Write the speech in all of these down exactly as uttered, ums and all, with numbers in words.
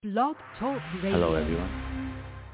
Blog Talk Hello, Radio. everyone.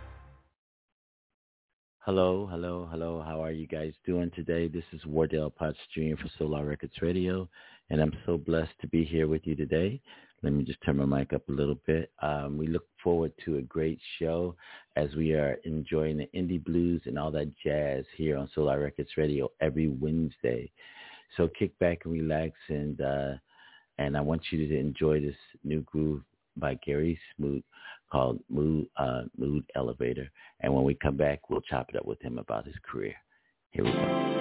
Hello, hello, hello. How are you guys doing today? This is Wardell Potts Junior for Solar Records Radio, and I'm so blessed to be here with you today. Let me just turn my mic up a little bit. Um, we look forward to a great show as we are enjoying the indie blues and all that jazz here on Solar Records Radio every Wednesday. So kick back and relax, and uh, and I want you to enjoy this new groove by Gary Smoot called Mood, uh, Mood Elevator. And when we come back, we'll chop it up with him about his career. Here we go.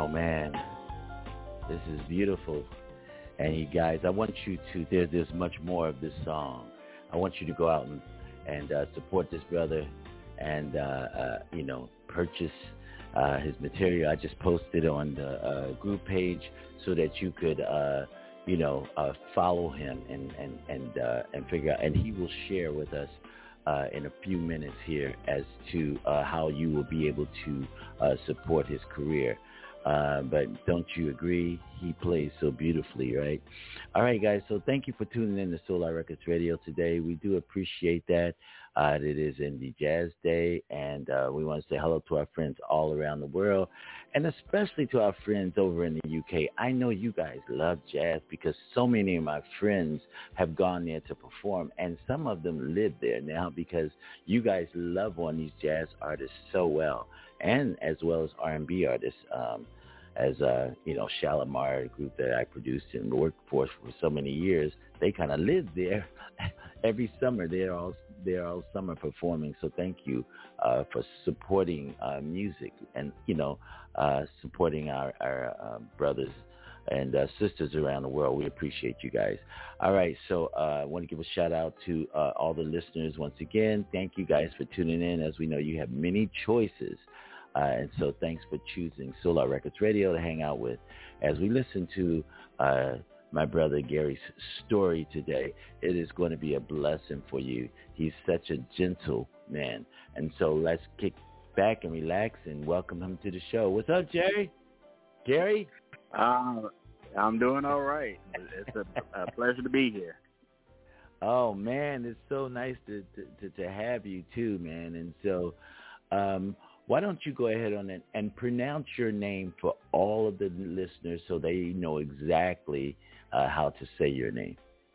Oh man, this is beautiful. And you guys, I want you to. There's there's much more of this song. I want you to go out and and uh, support this brother, and uh, uh, you know, purchase uh, his material. I just posted on the uh, group page so that you could, uh, you know, uh, follow him and and and uh, and figure out. And he will share with us uh, in a few minutes here as to uh, how you will be able to uh, support his career. Uh, but don't you agree? He plays so beautifully, right? All right, guys. So thank you for tuning in to Solar Records Radio today. We do appreciate that. Uh, it is Indie Jazz Day, and uh, we want to say hello to our friends all around the world, and especially to our friends over in the U K. I know you guys love jazz because so many of my friends have gone there to perform, and some of them live there now because you guys love on these jazz artists so well, and as well as R and B artists. Um, as, uh, you know, Shalimar, a group that I produced and worked for for so many years, they kind of live there every summer. They're all they're all summer performing. So thank you uh, for supporting uh, music and, you know, uh, supporting our, our uh, brothers and uh, sisters around the world. We appreciate you guys. All right, so uh, I want to give a shout out to uh, all the listeners once again. Thank you guys for tuning in. As we know, you have many choices. Uh, and so thanks for choosing Solar Records Radio to hang out with. As we listen to uh, my brother Gary's story today, it is going to be a blessing for you. He's such a gentle man. And so let's kick back and relax and welcome him to the show. What's up, Jerry? Gary? Uh, I'm doing all right. It's a, a pleasure to be here. Oh, man, it's so nice to, to, to have you too, man. And so um, why don't you go ahead on it and pronounce your name for all of the listeners so they know exactly uh, how to say your name.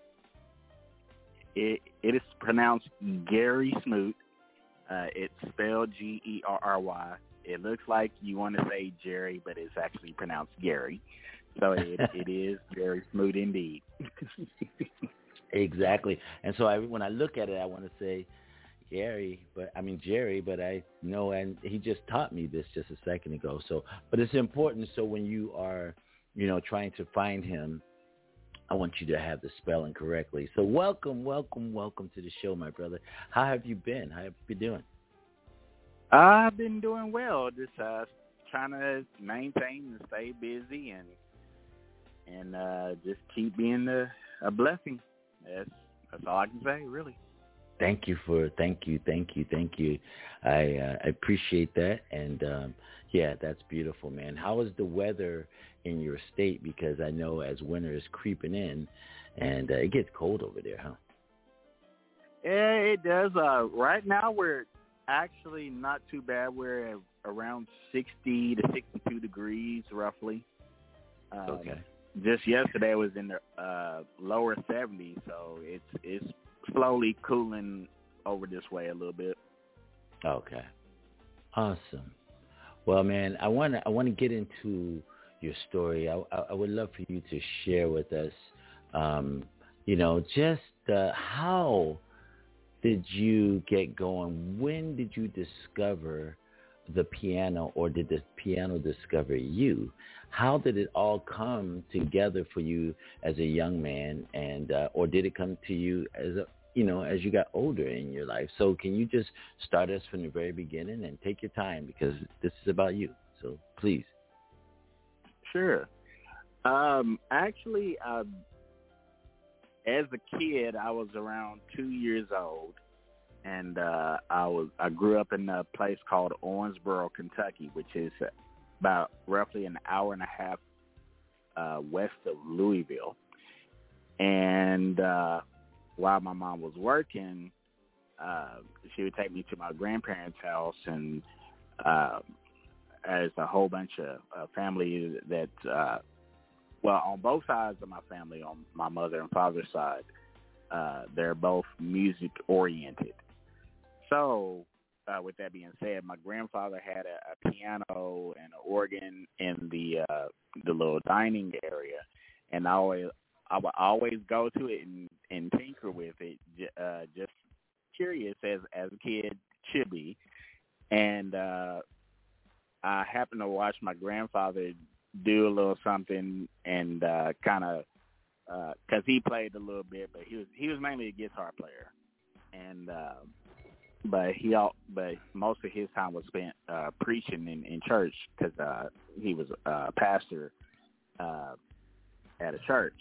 It, it is pronounced Gary Smoot. Uh, it's spelled G E R R Y. It looks like you want to say Jerry, but it's actually pronounced Gary. So it, it is Gary Smoot indeed. Exactly. And so I, when I look at it, I want to say Gary, but I mean Jerry, but I know, and he just taught me this just a second ago. So, but it's important. So when you are, you know, trying to find him, I want you to have the spelling correctly. So welcome, welcome, welcome to the show, my brother. How have you been? How have you been doing? I've been doing well. Just uh, trying to maintain and stay busy and and uh, just keep being a, a blessing. That's that's all I can say, really. Thank you for, thank you, thank you, thank you. I, uh, I appreciate that. And, um, yeah, that's beautiful, man. How is the weather in your state? Because I know as winter is creeping in and uh, it gets cold over there, huh? Yeah, it does. Uh, right now we're actually not too bad. We're at around sixty to sixty-two degrees roughly. Um, okay. Just yesterday it was in the uh, lower seventies, so it's it's slowly cooling over this way a little bit. Okay. Awesome. Well, man, I want to I want to get into your story. I, I, I would love for you to share with us, um, you know, just uh, how did you get going? When did you discover the piano, or did the piano discover you? How did it all come together for you as a young man, and uh, or did it come to you as a, you know, as you got older in your life? So can you just start us from the very beginning and take your time, because this is about you. So please. Sure. Um, actually, uh, as a kid, I was around two years old, and uh, I was I grew up in a place called Owensboro, Kentucky, which is about roughly an hour and a half uh, west of Louisville. And uh, while my mom was working, uh, she would take me to my grandparents' house, and uh, as a whole bunch of uh, family that, uh, well, on both sides of my family, on my mother and father's side, uh, they're both music-oriented. So, uh, with that being said, my grandfather had a, a piano and an organ in the uh, the little dining area, and I always I would always go to it and, and tinker with it, uh, just curious as as a kid should be. And uh, I happened to watch my grandfather do a little something and uh, kind of because he played a little bit, but he was he was mainly a guitar player, and uh, but he all but most of his time was spent uh, preaching in, in church because uh, he was a pastor uh, at a church,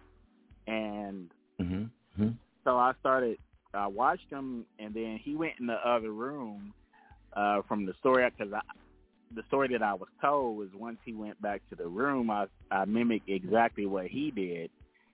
and mm-hmm. so I started. I watched him, and then he went in the other room uh, from the story because I. The story that I was told was once he went back to the room, I, I mimicked exactly what he did,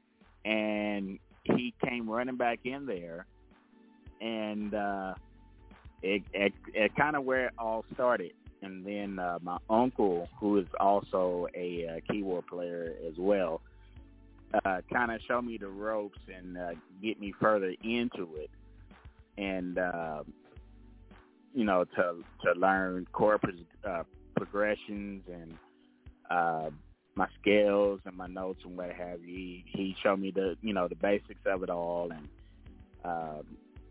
and he came running back in there, and uh, it, it, it kind of where it all started. And then uh, my uncle, who is also a uh, keyboard player as well, uh, kind of showed me the ropes and uh, get me further into it, and uh, you know, to to learn chord uh, progressions and uh, my scales and my notes and what have you. He, he showed me the, you know, the basics of it all, and uh,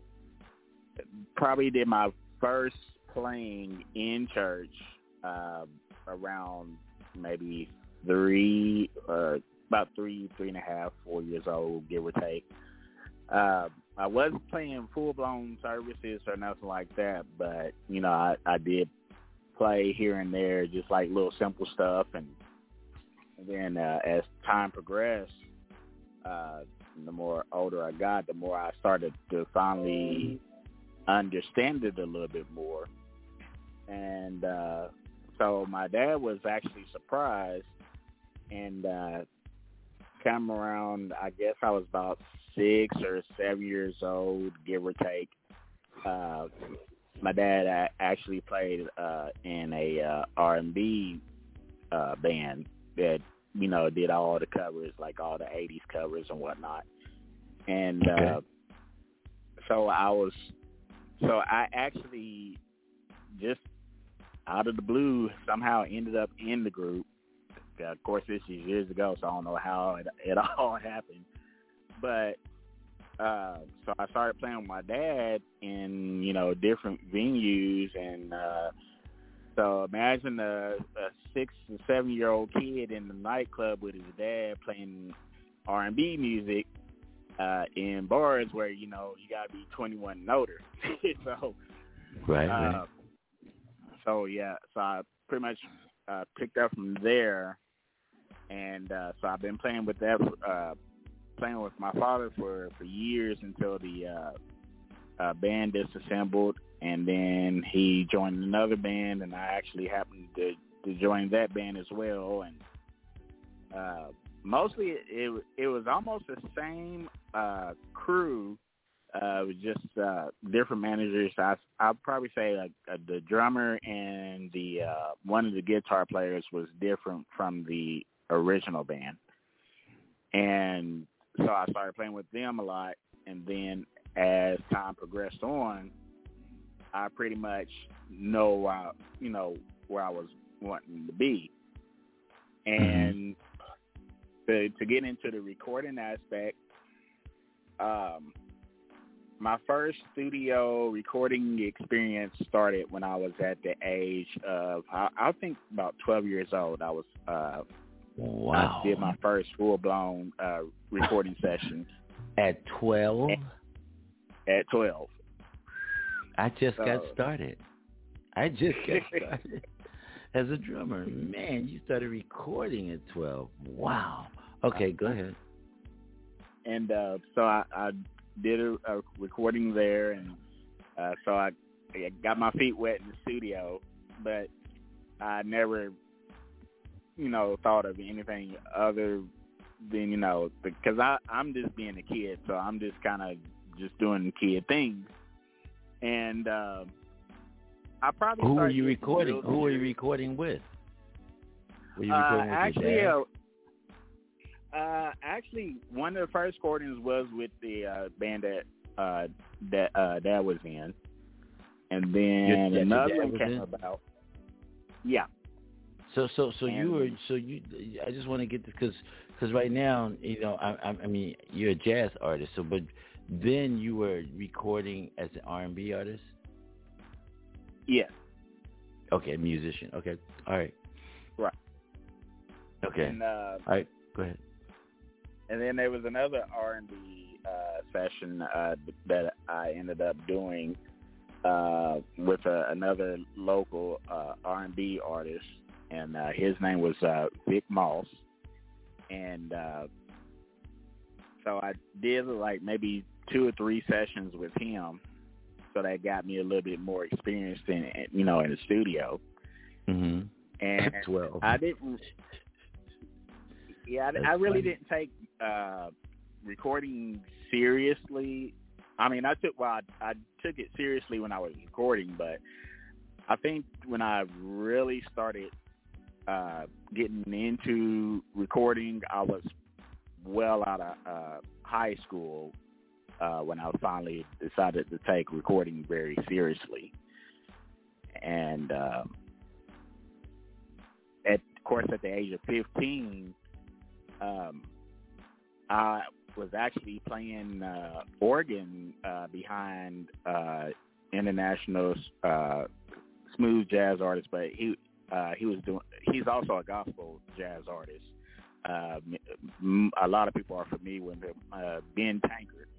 probably did my first playing in church uh, around maybe three, uh, about three, three and a half, four years old, give or take. Uh, I wasn't playing full-blown services or nothing like that, but, you know, I, I did play here and there, just like little simple stuff. And, and then uh, as time progressed, uh, the more older I got, the more I started to finally understand it a little bit more. And uh, so my dad was actually surprised, and uh, come around, I guess I was about six or seven years old, give or take. Uh, my dad actually played uh, in a uh, R and B uh, band that, you know, did all the covers, like all the eighties covers and whatnot. And okay. uh, so I was, so I actually just out of the blue somehow ended up in the group. Uh, of course, this is years ago, so I don't know how it, it all happened. But uh, so I started playing with my dad in, you know, different venues. And uh, so imagine a, a six or seven year old kid in the nightclub with his dad playing R and B music uh, in bars where, you know, you got to be twenty-one and older. so, right, uh, right. So, yeah, so I pretty much uh, picked up from there. And uh, so I've been playing with that, uh, playing with my father for, for years until the uh, uh, band disassembled, and then he joined another band, and I actually happened to, to join that band as well. And uh, mostly it, it it was almost the same uh, crew, uh, with just uh, different managers. I I'd probably say like uh, the drummer and the uh, one of the guitar players was different from the original band, and so I started playing with them a lot. And then as time progressed on, I pretty much know uh, you know where I was wanting to be. And mm-hmm. to to get into the recording aspect, um, my first studio recording experience started when I was at the age of I, I think about twelve years old. I was uh, Wow. I did my first full-blown uh, recording session. At twelve? At, at twelve. I just so, got started. I just got started as a drummer. Man, you started recording at twelve. Wow. Okay, go ahead. And uh, so I, I did a, a recording there, and uh, so I, I got my feet wet in the studio, but I never... you know, thought of anything other than, you know, because I, I'm just being a kid, so I'm just kind of just doing kid things. And uh, I probably Who were you recording? Who were you serious. recording with? Were you Uh, recording with actually, your dad? Uh, uh, actually, one of the first recordings was with the uh, band that uh, that uh, Dad was in, and then your, another your one came in? about. Yeah. So, so, so and, you were, so you. I just want to get this because, because right now, you know, I, I, I mean, you're a jazz artist. So, but then you were recording as an R and B artist. Yeah. Okay, musician. Okay, all right. Right. Okay. And, uh, all right, go ahead. And then there was another R and B uh, session uh, that I ended up doing uh, with uh, another local uh, R and B artist, and uh, his name was uh, Vic Moss. And uh, so I did like maybe two or three sessions with him, so that got me a little bit more experienced in, you know, in the studio. Mm-hmm. And twelve. I didn't. Yeah, I, I really funny. didn't take uh, recording seriously. I mean, I took well, I, I took it seriously when I was recording, but I think when I really started uh, getting into recording, I was well out of uh, high school uh, when I finally decided to take recording very seriously. And uh, at, of course, at the age of fifteen, um, I was actually playing uh, organ uh, behind uh, international uh, smooth jazz artist, but he uh, he was doing. He's also a gospel jazz artist. Uh, m- a lot of people are familiar with him, uh, Ben Tankard,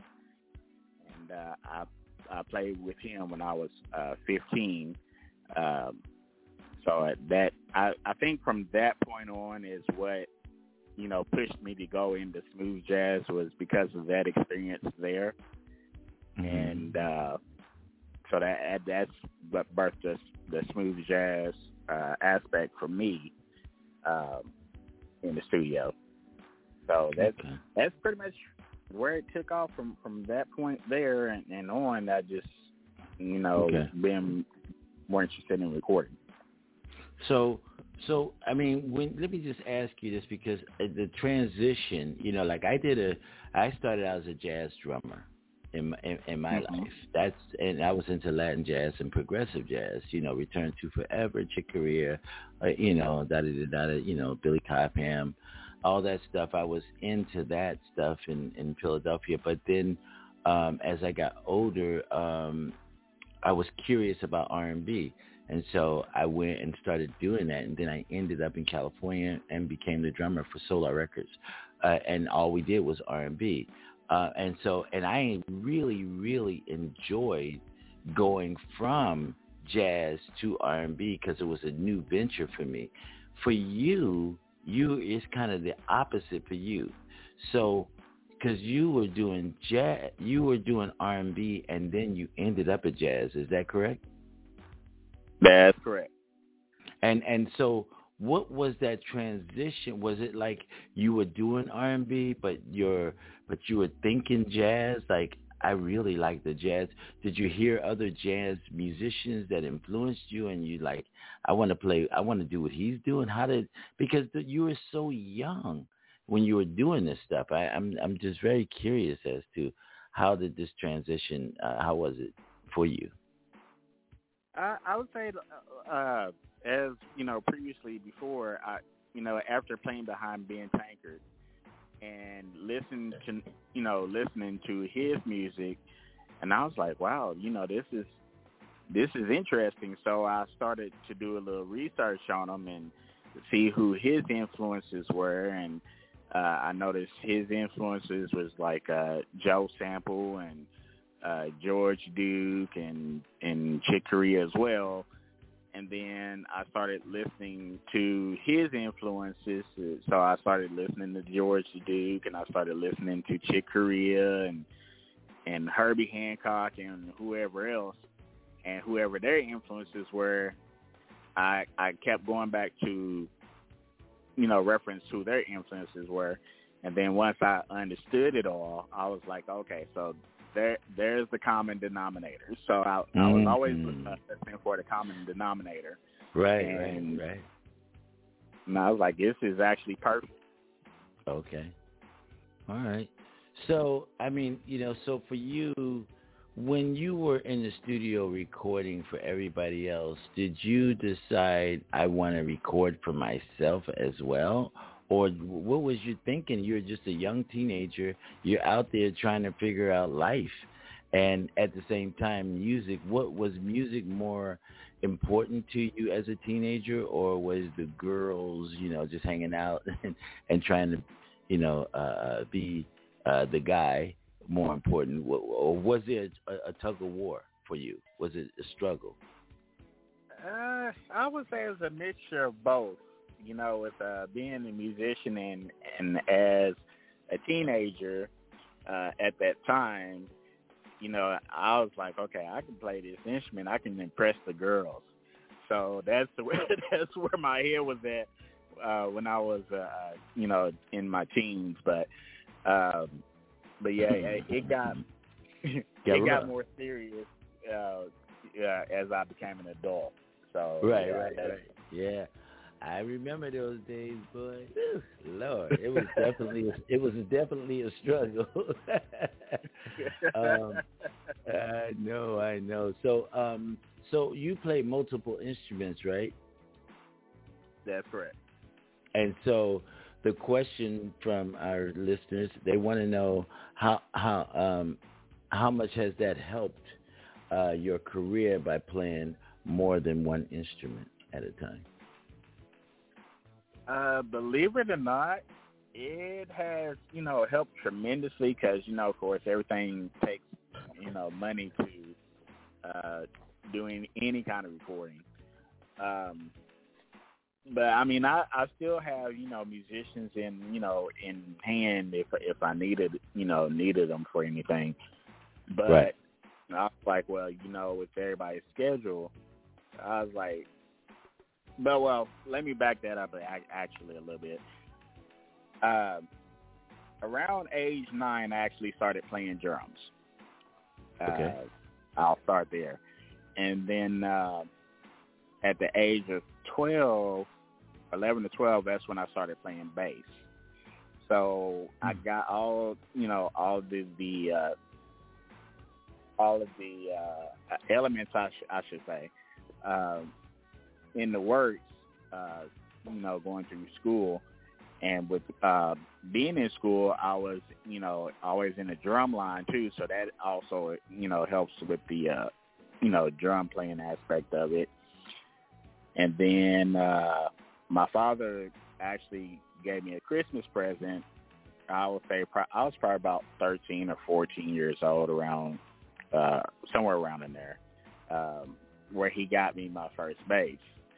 and uh, I I played with him when I was uh, fifteen. Um, so at that I, I think from that point on is what, you know, pushed me to go into smooth jazz, was because of that experience there. Mm-hmm. And uh, so that that's what birthed the, the smooth jazz uh, aspect for me um, in the studio. So that's okay. that's pretty much where it took off from, from that point there and, and on. I just, you know, okay. been more interested in recording. So, so I mean, when let me just ask you this, because the transition, you know, like I did a, I started out as a jazz drummer in my, in, in my mm-hmm. life. That's and I was into Latin jazz and progressive jazz. You know, Return to Forever, Chick Corea, uh, you know, da da da da, you know, Billy Cobham, all that stuff. I was into that stuff in, in Philadelphia. But then, um, as I got older, um, I was curious about R and B. And so I went and started doing that, and then I ended up in California and became the drummer for Solar Records, uh, and all we did was R and B. Uh, and so, and I really, really enjoyed going from jazz to R and B because it was a new venture for me. For you, you it's kind of the opposite for you. So, because you were doing jazz, you were doing R and B, and then you ended up at jazz. Is that correct? That's correct. And and so what was that transition? Was it like you were doing R and B, but you're but you were thinking jazz? Like, I really like the jazz. Did you hear other jazz musicians that influenced you, and you like, I want to play, I want to do what he's doing? How did, because the, you were so young when you were doing this stuff. I, I'm I'm just very curious as to how did this transition? Uh, how was it for you? I, I would say, uh, as you know, previously before, I, you know, after playing behind Ben Tankard and listening to, you know, listening to his music, and I was like, wow, you know, this is this is interesting. So I started to do a little research on him and see who his influences were, and uh, I noticed his influences was like uh, Joe Sample and Uh, George Duke and, and Chick Corea as well. And then I started listening to his influences. So I started listening to George Duke, and I started listening to Chick Corea and, and Herbie Hancock and whoever else. And whoever their influences were, I, I kept going back to, you know, reference who their influences were. And then once I understood it all, I was like, okay, so There, there's the common denominator. So I, mm-hmm. I was always uh, listening for the common denominator. Right, and, right, right. And I was like, this is actually perfect. Okay. All right. So, I mean, you know, so for you, when you were in the studio recording for everybody else, did you decide I want to record for myself as well? Or what was you thinking? You're just a young teenager. You're out there trying to figure out life. And at the same time, music, what was music more important to you as a teenager, or was the girls, you know, just hanging out and, and trying to, you know, uh, be uh, the guy more important, or was it a, a tug of war for you? Was it a struggle? Uh, I would say it was a mixture of both. You know, with uh, being a musician and and as a teenager uh, at that time, you know, I was like, okay, I can play this instrument. I can impress the girls. So that's the way, that's where my head was at uh, when I was, uh, you know, in my teens. But, um, but yeah, it, it got it got more serious uh, uh, as I became an adult. So right, yeah, right, right, yeah. I remember those days, boy. Whew, Lord, it was definitely it was definitely a struggle. um, I know, I know. So, um, so you play multiple instruments, right? That's correct. And so, the question from our listeners, they want to know how how um, how much has that helped uh, your career by playing more than one instrument at a time? Uh, believe it or not, it has, you know, helped tremendously because, you know, of course, everything takes, you know, money to uh, doing any kind of recording. Um, but, I mean, I, I still have, you know, musicians in, you know, in hand if if I needed, you know, needed them for anything. But right. I was like, well, you know, with everybody's schedule, I was like, But, well, let me back that up actually a little bit. Uh, around age nine, I actually started playing drums. Okay. Uh, I'll start there. And then uh, at the age of twelve, eleven to twelve, that's when I started playing bass. So I got all, you know, all of the, the uh, all of the uh, elements, I, sh- I should say, um, in the works, uh, you know, going through school. And with uh, being in school, I was, you know, always in the drum line, too. So that also, you know, helps with the, uh, you know, drum playing aspect of it. And then uh, my father actually gave me a Christmas present. I would say pro- I was probably about thirteen or fourteen years old, around uh, somewhere around in there, um, where he got me my first bass.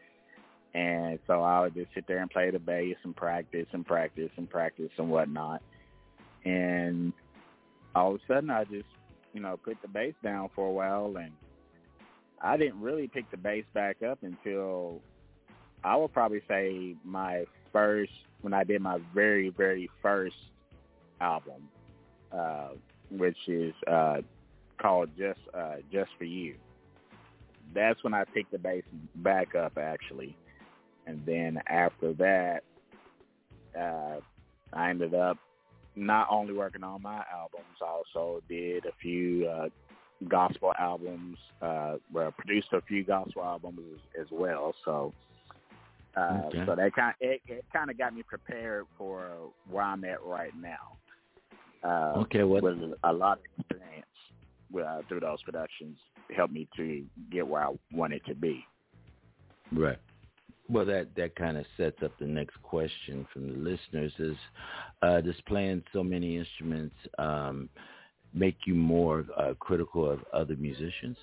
And so I would just sit there and play the bass and practice and practice and practice and whatnot. And all of a sudden I just, you know, put the bass down for a while, and I didn't really pick the bass back up until I would probably say my first, when I did my very, very first album, uh, which is uh, called Just uh, Just For You. That's when I picked the bass back up, actually. And then after that, uh, I ended up not only working on my albums, I also did a few uh, gospel albums, uh, well, produced a few gospel albums as, as well. So, uh, okay. so that kind it, it kind of got me prepared for where I'm at right now. Uh, okay, what? With a lot of experience uh, through those productions, helped me to get where I wanted to be. Right. Well, that, that kind of sets up the next question from the listeners is, uh, does playing so many instruments um, make you more uh, critical of other musicians?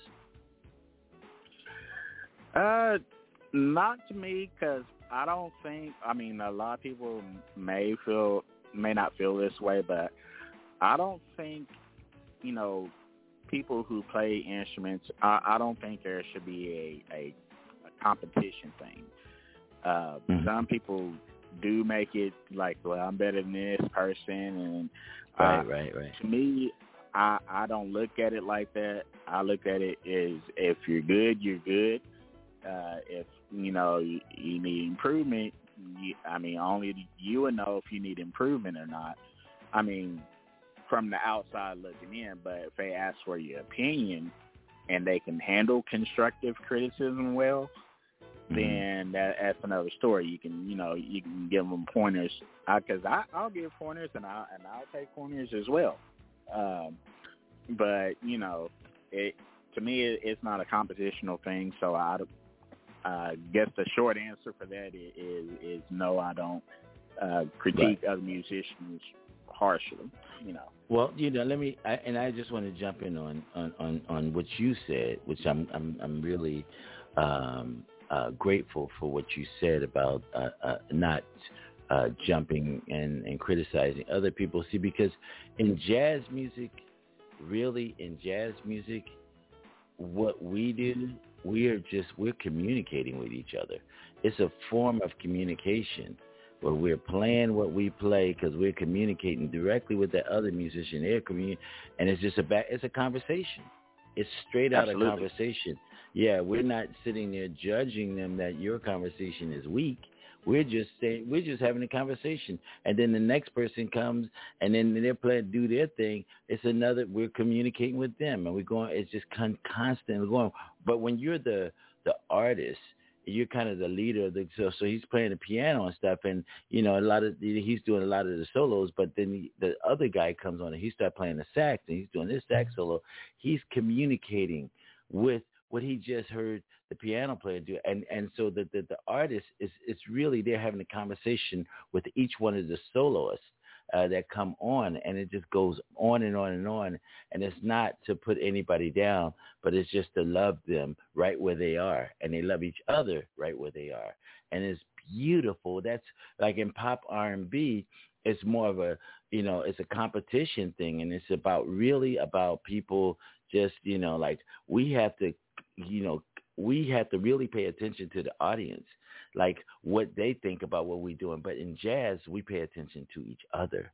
Uh, not to me, because I don't think, I mean, a lot of people may feel, may not feel this way, but I don't think, you know, people who play instruments, I, I don't think there should be a, a, a competition thing. Uh, mm-hmm. Some people do make it like, well, I'm better than this person, and uh, right, right, right. To me, I, I don't look at it like that. I look at it as if you're good, you're good. Uh, if you know you, you need improvement, you, I mean, only you will know if you need improvement or not. I mean, from the outside looking in, but if they ask for your opinion and they can handle constructive criticism well, then that, that's another story. You can, you know, you can give them pointers, because I, I, I'll give pointers and I and I'll take pointers as well. Um, but you know, it to me, it, it's not a competitional thing. So I, I guess the short answer for that is is, is no. I don't uh, critique right. other musicians harshly. You know. Well, you know, let me, I, and I just want to jump in on, on, on, on what you said, which I'm I'm I'm really um, uh, grateful for what you said about uh, uh, not uh, jumping and, and criticizing other people. See, because in jazz music, really in jazz music, what we do, we are just we're communicating with each other. It's a form of communication. Where we're playing what we play because we're communicating directly with that other musician. They're communi- and it's just a back, it's a conversation. It's straight out Absolutely. a conversation. Yeah, we're not sitting there judging them that your conversation is weak. We're just saying we're just having a conversation, and then the next person comes, and then they're playing do their thing. It's another. We're communicating with them, and we're going. It's just con- constantly going. But when you're the the artist, you're kind of the leader of the so, so he's playing the piano and stuff, and you know a lot of he's doing a lot of the solos, but then the, the other guy comes on and he starts playing the sax and he's doing this sax solo. He's communicating with what he just heard the piano player do, and and so the the, the artist is it's really they're having a conversation with each one of the soloists uh, that come on, and it just goes on and on and on, and it's not to put anybody down, but it's just to love them right where they are, and they love each other right where they are, and it's beautiful. That's like in pop R and B, it's more of a, you know, it's a competition thing, and it's about really about people just, you know, like we have to, you know, we have to really pay attention to the audience, like what they think about what we're doing. But in jazz, we pay attention to each other.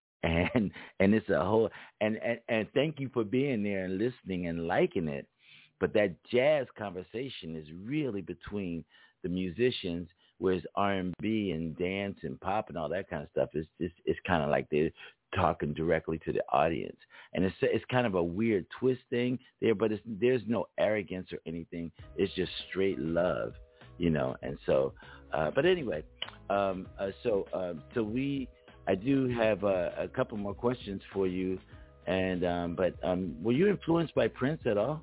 And and it's a whole, and, and, and thank you for being there and listening and liking it. But that jazz conversation is really between the musicians, whereas R and B and dance and pop and all that kind of stuff is just, it's kind of like they're talking directly to the audience. And it's it's kind of a weird twist thing there, but it's, there's no arrogance or anything. It's just straight love, you know. And so, uh, but anyway, um, uh, so uh, so we, I do have uh, a couple more questions for you. And um, but um, were you influenced by Prince at all?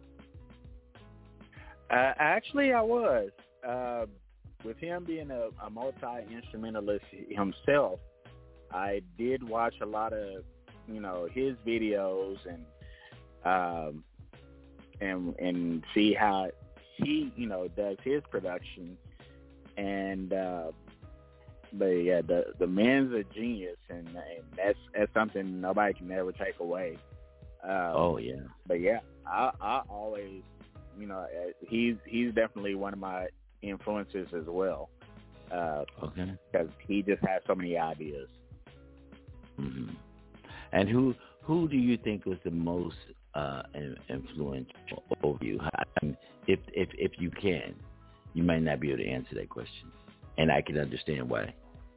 Uh, actually, I was. Uh, with him being a, a multi-instrumentalist himself, I did watch a lot of, you know, his videos and um, and and see how he, you know, does his production. And uh, but yeah, the the man's a genius, and, and that's that's something nobody can ever take away. Um, oh yeah. But yeah, I I always, you know, he's he's definitely one of my influences as well. Uh, okay. Because he just has so many ideas. Mm-hmm. And who who do you think was the most uh, influential over you? I mean, if if if you can, you might not be able to answer that question, and I can understand why.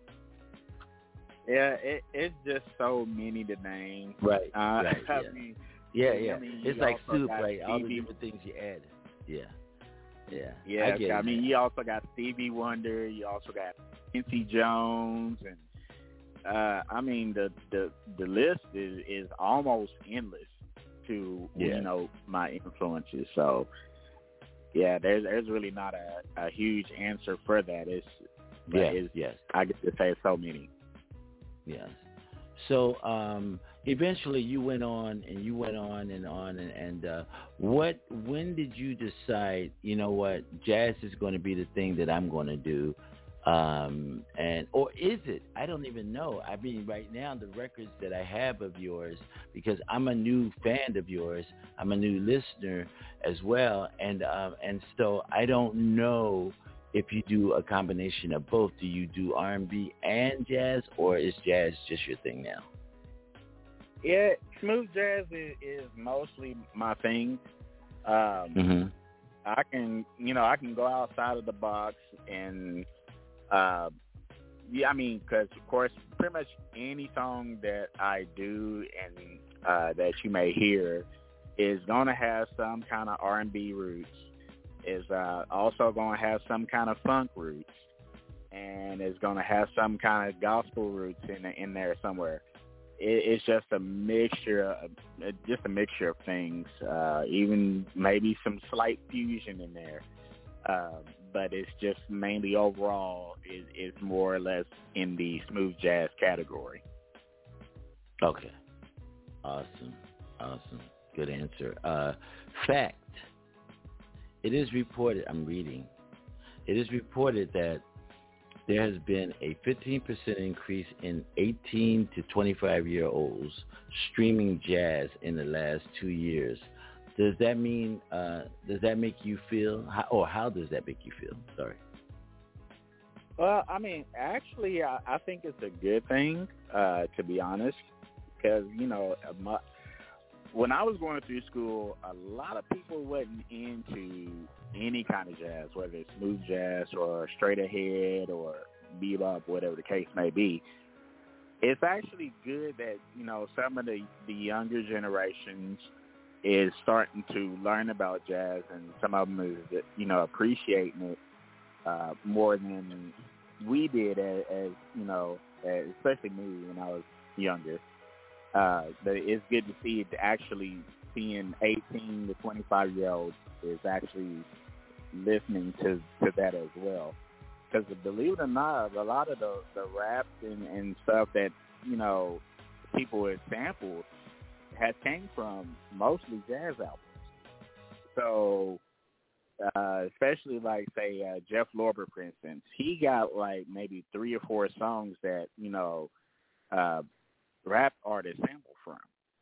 Yeah, it, it's just so many to name. Right. Uh, right. I yeah. mean, yeah. Yeah. I mean, it's like soup, right? right? All the different things you add. Yeah. Yeah. Yeah. I, get I it, mean, man. you also got Stevie Wonder. You also got Quincy Jones, and uh, I mean, the the the list is, is almost endless to yes. you know my influences. So yeah, there's there's really not a, a huge answer for that. It's yeah, it's, yes. I get to say so many. Yes. So um, eventually you went on and you went on and on and, and uh, what? When did you decide? You know what? Jazz is going to be the thing that I'm going to do. Um, and or is it? I don't even know. I mean, right now the records that I have of yours, because I'm a new fan of yours, I'm a new listener as well, and um, and so I don't know if you do a combination of both. Do you do R and B and jazz, or is jazz just your thing now? Yeah, smooth jazz is, is mostly my thing. Um, mm-hmm. I can, you know, I can go outside of the box and. Uh, yeah, I mean, because, of course, pretty much any song that I do and uh, that you may hear is going to have some kind of R and B roots, is uh, also going to have some kind of funk roots, and is going to have some kind of gospel roots in, in there somewhere. It, it's just a mixture, of, just a mixture of things, uh, even maybe some slight fusion in there. Uh, but it's just mainly overall is is more or less in the smooth jazz category. Okay. Awesome. Awesome. Good answer. Uh, fact. It is reported, I'm reading, it is reported that there has been a fifteen percent increase in eighteen to twenty-five-year-olds streaming jazz in the last two years. Does that mean, uh, does that make you feel, how, or how does that make you feel? Sorry. Well, I mean, actually, I, I think it's a good thing, uh, to be honest, because, you know, my, when I was going through school, a lot of people wasn't into any kind of jazz, whether it's smooth jazz or straight ahead or bebop, whatever the case may be. It's actually good that, you know, some of the, the younger generations is starting to learn about jazz, and some of them is, you know, appreciating it uh, more than we did as, as you know, as, especially me when I was younger. Uh, but it's good to see it actually seeing eighteen to twenty-five year olds is actually listening to, to that as well. Because believe it or not, a lot of the, the raps and, and stuff that, you know, people have sampled has came from mostly jazz albums. So, uh, especially like, say, uh, Jeff Lorber, for instance, he got like maybe three or four songs that, you know, uh, rap artists sample from.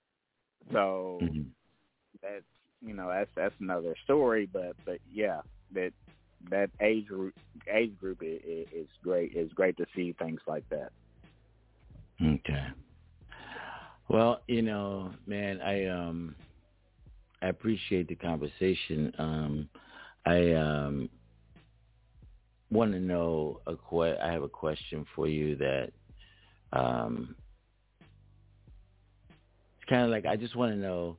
So mm-hmm. that's, you know, that's that's another story. But but yeah, that that age group age group is, is great. It's great to see things like that. Okay. Well, you know, man, I um I appreciate the conversation. Um, I um want to know a que- I have a question for you that um. It's kind of like I just want to know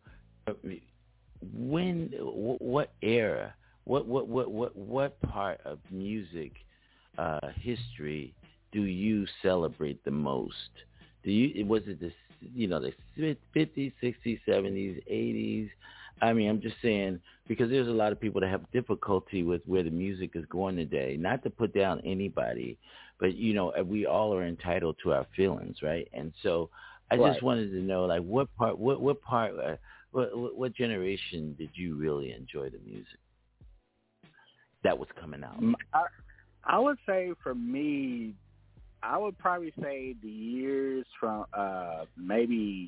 when, what era, what what what what what part of music uh, history do you celebrate the most? Do you was it the you know the fifties, sixties, seventies, eighties? I mean, I'm just saying because there's a lot of people that have difficulty with where the music is going today. Not to put down anybody, but you know we all are entitled to our feelings, right? And so. I right. just wanted to know, like, what part, what what part, uh, what what generation did you really enjoy the music that was coming out? I, I would say for me, I would probably say the years from uh, maybe.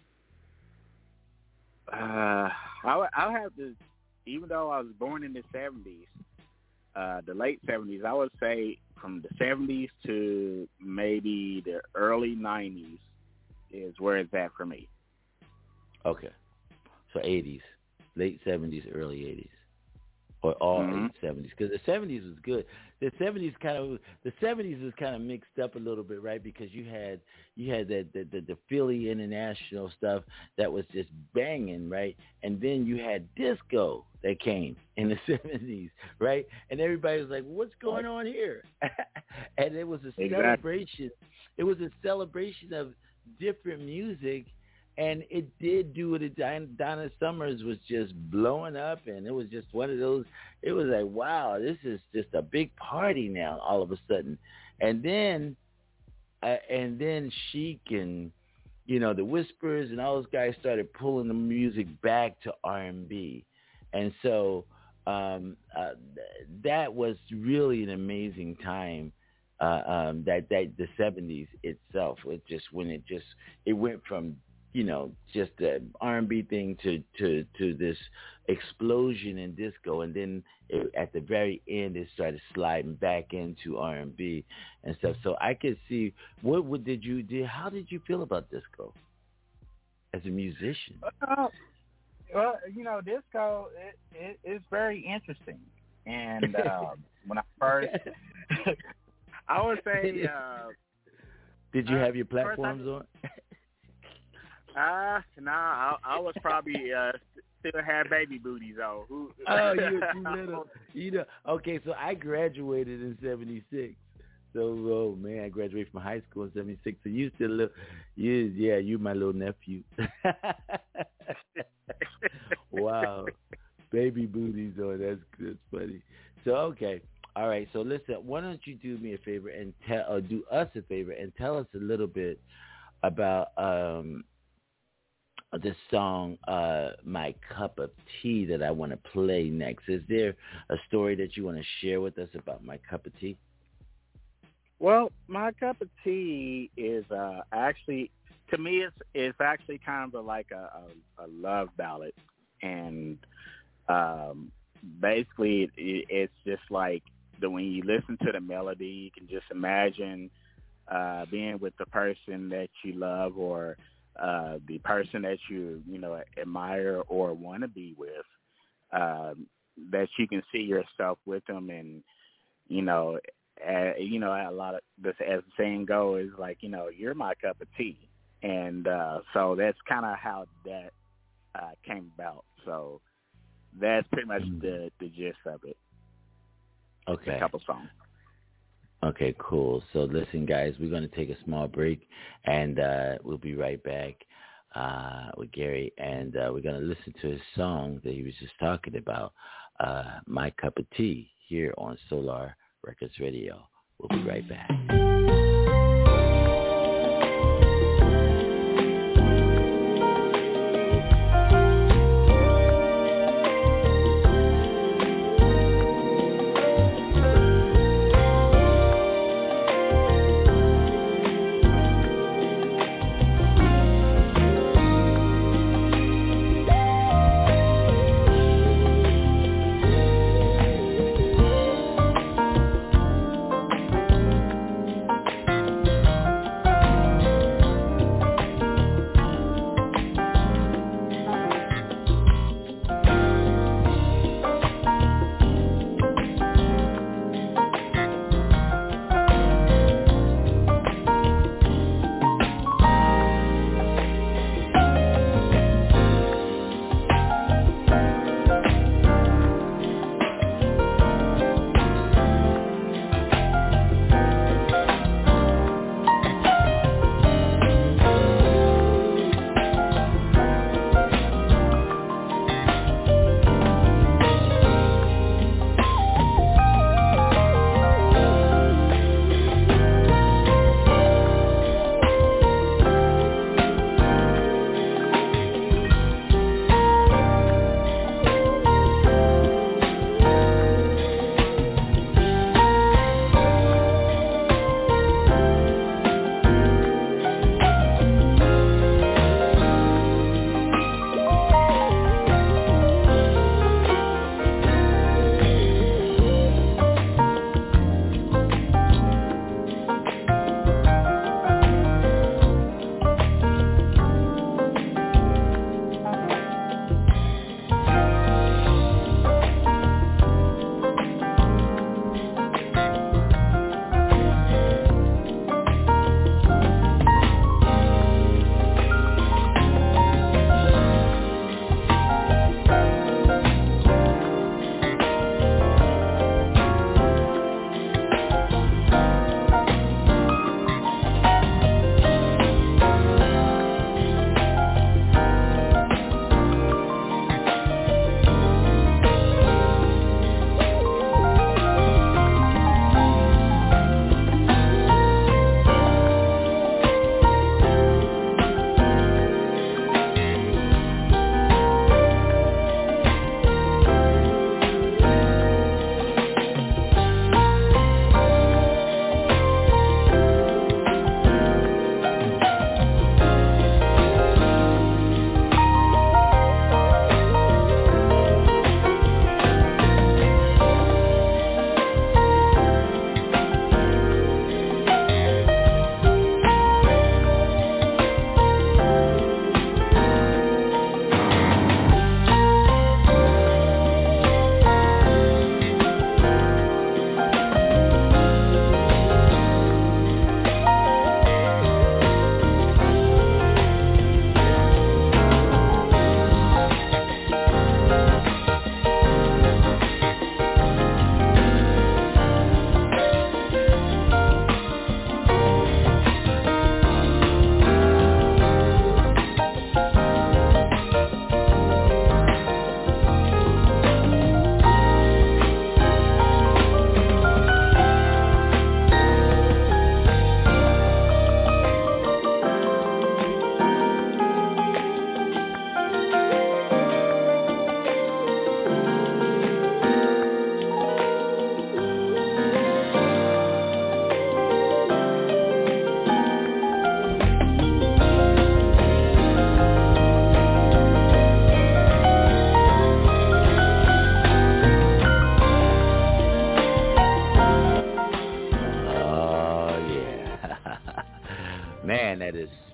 Uh, I would, I'll have to, even though I was born in the seventies, uh, the late seventies, I would say from the seventies to maybe the early nineties. Is where it's at for me. Okay. So eighties, late seventies, early eighties. Or all mm-hmm. eight seventies. Because the seventies was good. The seventies kind of the seventies was kind of mixed up a little bit, right? Because you had you had the the, the, the Philly International stuff that was just banging, right? And then you had disco that came in the seventies, right? And everybody was like, what's going on here? And it was a exactly. celebration. It was a celebration of different music, and it did do it. Donna Summers was just blowing up, and it was just one of those. It was like, wow, this is just a big party now. All of a sudden, and then, uh, and then Chic and you know the Whispers and all those guys started pulling the music back to R and B, and so um, uh, th- that was really an amazing time. Uh, um, that that the seventies itself, it just when it just it went from you know just the R and B thing to, to, to this explosion in disco, and then it, at the very end it started sliding back into R and B and stuff. So I could see what what did you did how did you feel about disco as a musician? Uh, well, you know, disco it, it it's very interesting, and uh, when I first. I would say. Uh, Did you uh, have your platforms on? Uh, nah, I, I was probably uh, still had baby booties on. Who? Oh, you too little. You know. Okay, so I graduated in seventy-six. So, oh man, I graduated from high school in seventy-six. So you still little. You, yeah, you my little nephew. Wow, baby booties on. That's that's funny. So okay. All right, so listen, why don't you do me a favor and tell, or do us a favor and tell us a little bit about um, this song, uh, My Cup of Tea, that I want to play next. Is there a story that you want to share with us about My Cup of Tea? Well, My Cup of Tea is uh, actually, to me, it's it's actually kind of like a, a, a love ballad, and um, basically, it, it's just like the when you listen to the melody, you can just imagine uh, being with the person that you love, or uh, the person that you you know admire or want to be with. Um, that you can see yourself with them, and you know. Uh, you know, a lot of this, as the saying goes, is like, you know, you're my cup of tea. And uh, so that's kind of how that uh, came about. So that's pretty much mm-hmm. the, the gist of it. Okay. A couple songs. Okay, cool. So listen, guys, we're going to take a small break, and uh, we'll be right back uh, with Gary, and uh, we're going to listen to his song that he was just talking about, uh, My Cup of Tea, here on Solar Records Radio. We'll be right back.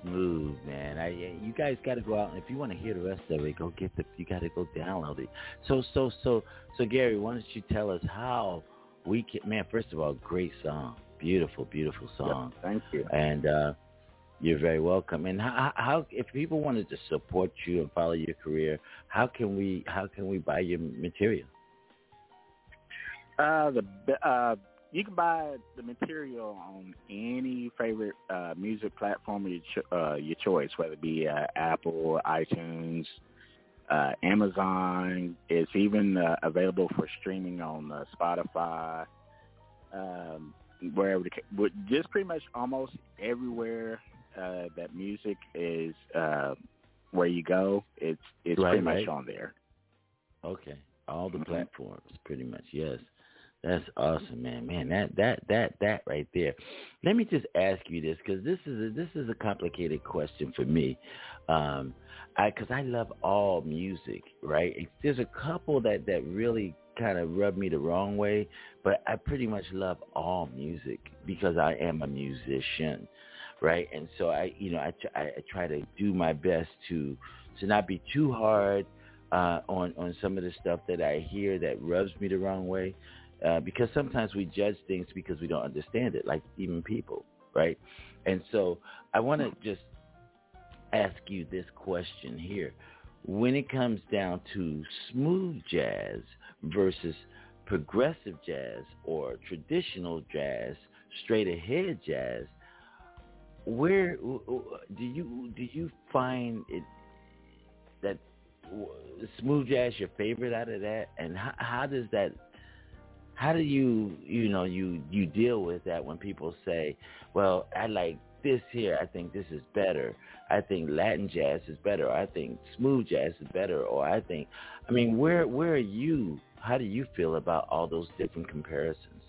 smooth, man. I you guys got to go out, and if you want to hear the rest of it, go get the. You got to go download it. So so so so Gary, why don't you tell us how we can? Man, first of all, great song, beautiful, beautiful song. Yep, thank you. And uh, you're very welcome. And how, how if people wanted to support you and follow your career, how can we how can we buy your material? Uh, the uh, you can buy the material on any favorite uh, music platform of your, cho- uh, your choice, whether it be uh, Apple, iTunes, uh, Amazon. It's even uh, available for streaming on uh, Spotify, um, wherever. The, just pretty much almost everywhere uh, that music is, uh, where you go, it's it's right, pretty much right. on there. Okay, all the Mm-hmm. platforms, pretty much. Yes. That's awesome, man. Man, that that that that right there. Let me just ask you this, because this is a, this is a complicated question for me, um, I because I love all music, right? There's a couple that that really kind of rub me the wrong way, but I pretty much love all music because I am a musician, right? And so I, you know, I I, I try to do my best to to not be too hard uh, on on some of the stuff that I hear that rubs me the wrong way. Uh, because sometimes we judge things because we don't understand it, like even people, right? And so I want to just ask you this question here. When it comes down to smooth jazz versus progressive jazz or traditional jazz, straight ahead jazz, where do you do you find it that smooth jazz your favorite out of that, and how, how does that How do you, you know, you, you deal with that when people say, well, I like this here, I think this is better, I think Latin jazz is better, or I think smooth jazz is better, or I think, I mean, where where are you, how do you feel about all those different comparisons?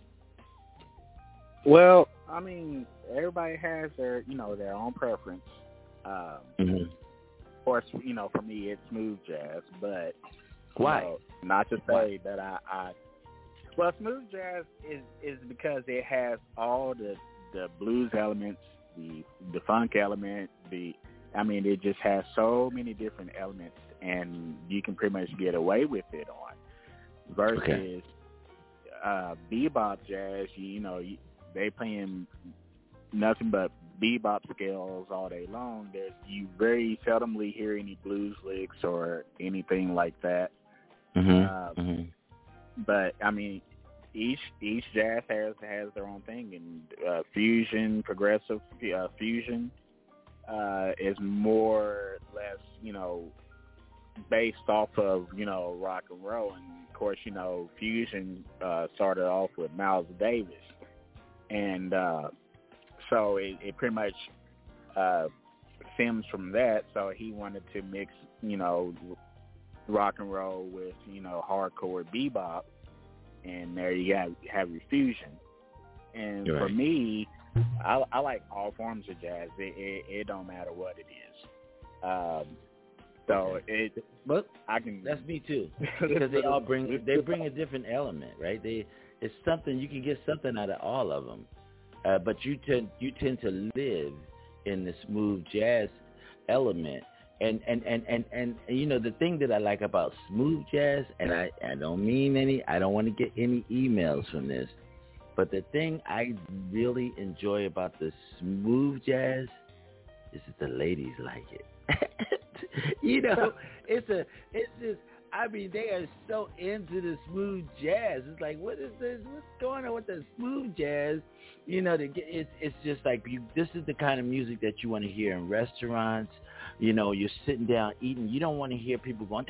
Well, I mean, everybody has their, you know, their own preference. Um, mm-hmm. Of course, you know, for me, it's smooth jazz, but why? Know, not to say Why? that I, I Well, smooth jazz is, is because it has all the, the blues elements, the the funk element, the I mean, it just has so many different elements, and you can pretty much get away with it on. Versus okay. uh, bebop jazz, you, you know, you, they playing nothing but bebop scales all day long. There's you very seldomly hear any blues licks or anything like that. Mm-hmm. Uh, mm-hmm. But I mean, each each jazz has has their own thing, and uh, fusion, progressive uh, fusion, uh, is more or less, you know, based off of, you know, rock and roll. And of course, you know, fusion uh, started off with Miles Davis, and uh, so it, it pretty much uh, stems from that. So he wanted to mix, you know, rock and roll with, you know, hardcore bebop, and there you have, have your fusion. And You're for right. me, I, I like all forms of jazz. It, it, it don't matter what it is. Um, so okay. it, but I can. That's me too, because they all bring they bring a different element, right? They it's something you can get something out of all of them, uh, but you tend you tend to live in the smooth jazz element. And and, and, and, and you know, the thing that I like about smooth jazz, and I, I don't mean any, I don't want to get any emails from this, but the thing I really enjoy about the smooth jazz is that the ladies like it. You know, it's a, it's just, I mean, they are so into the smooth jazz. It's like, what is this? What's going on with the smooth jazz? You know, to get, it's it's just like you. This is the kind of music that you want to hear in restaurants. You know, you're sitting down eating. You don't want to hear people going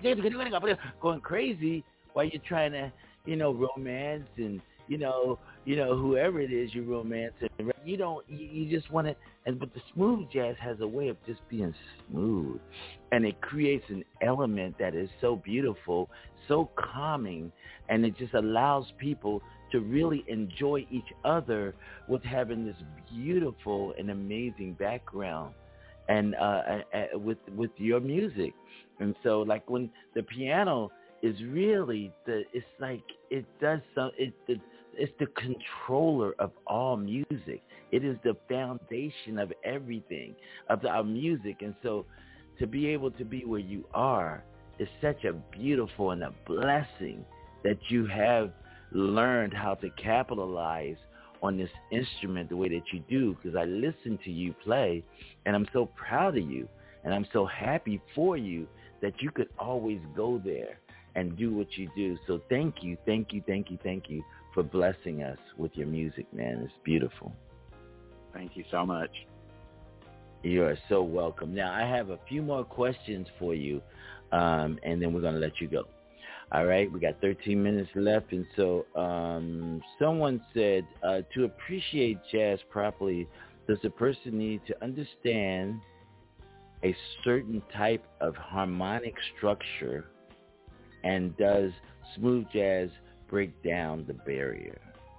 going crazy while you're trying to, you know, romance and you know, you know, whoever it is you romance. And you don't. You, you just want to. And but the smooth jazz has a way of just being smooth, and it creates an element that is so beautiful, so calming, and it just allows people to really enjoy each other with having this beautiful and amazing background, and uh, uh, with with your music. And so, like when the piano is really the, it's like it does some. It the, it's the controller of all music. It is the foundation of everything, of our music. And so to be able to be where you are is such a beautiful and a blessing that you have learned how to capitalize on this instrument the way that you do, because I listen to you play, and I'm so proud of you, and I'm so happy for you that you could always go there and do what you do. So thank you, thank you, thank you, thank you for blessing us with your music, man. It's beautiful. Thank you so much. You are so welcome. Now, I have a few more questions for you, um, and then we're going to let you go. All right, we got thirteen minutes left, and so um, someone said, uh, to appreciate jazz properly, does a person need to understand a certain type of harmonic structure, and does smooth jazz break down the barrier?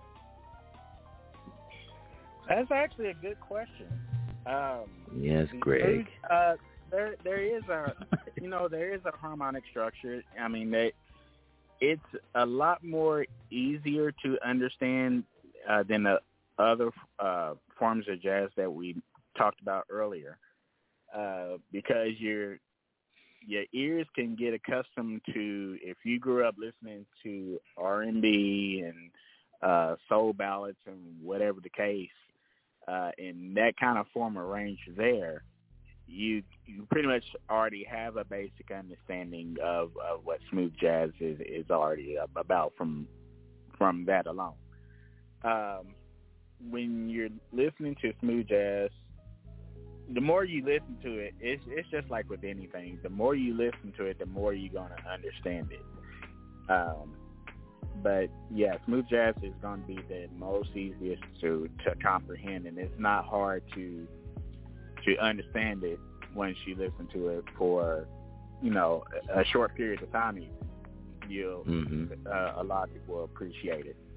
That's actually a good question. Um, yes, Greg. Uh, there, there is a, you know, there is a harmonic structure. I mean, they, it's a lot more easier to understand uh, than the other uh, forms of jazz that we talked about earlier, uh, because your your ears can get accustomed to, if you grew up listening to R and B and uh, soul ballads and whatever the case, uh, in that kind of form or range there, you you pretty much already have a basic understanding of, of what smooth jazz is, is already about from from that alone. Um, when you're listening to smooth jazz, the more you listen to it, it's it's just like with anything. The more you listen to it, the more you're gonna understand it. Um, but yeah, smooth jazz is gonna be the most easiest to, to comprehend, and it's not hard to to understand it once you listen to it for, you know, a, a short period of time. You'll mm-hmm. uh, a lot of people will appreciate it.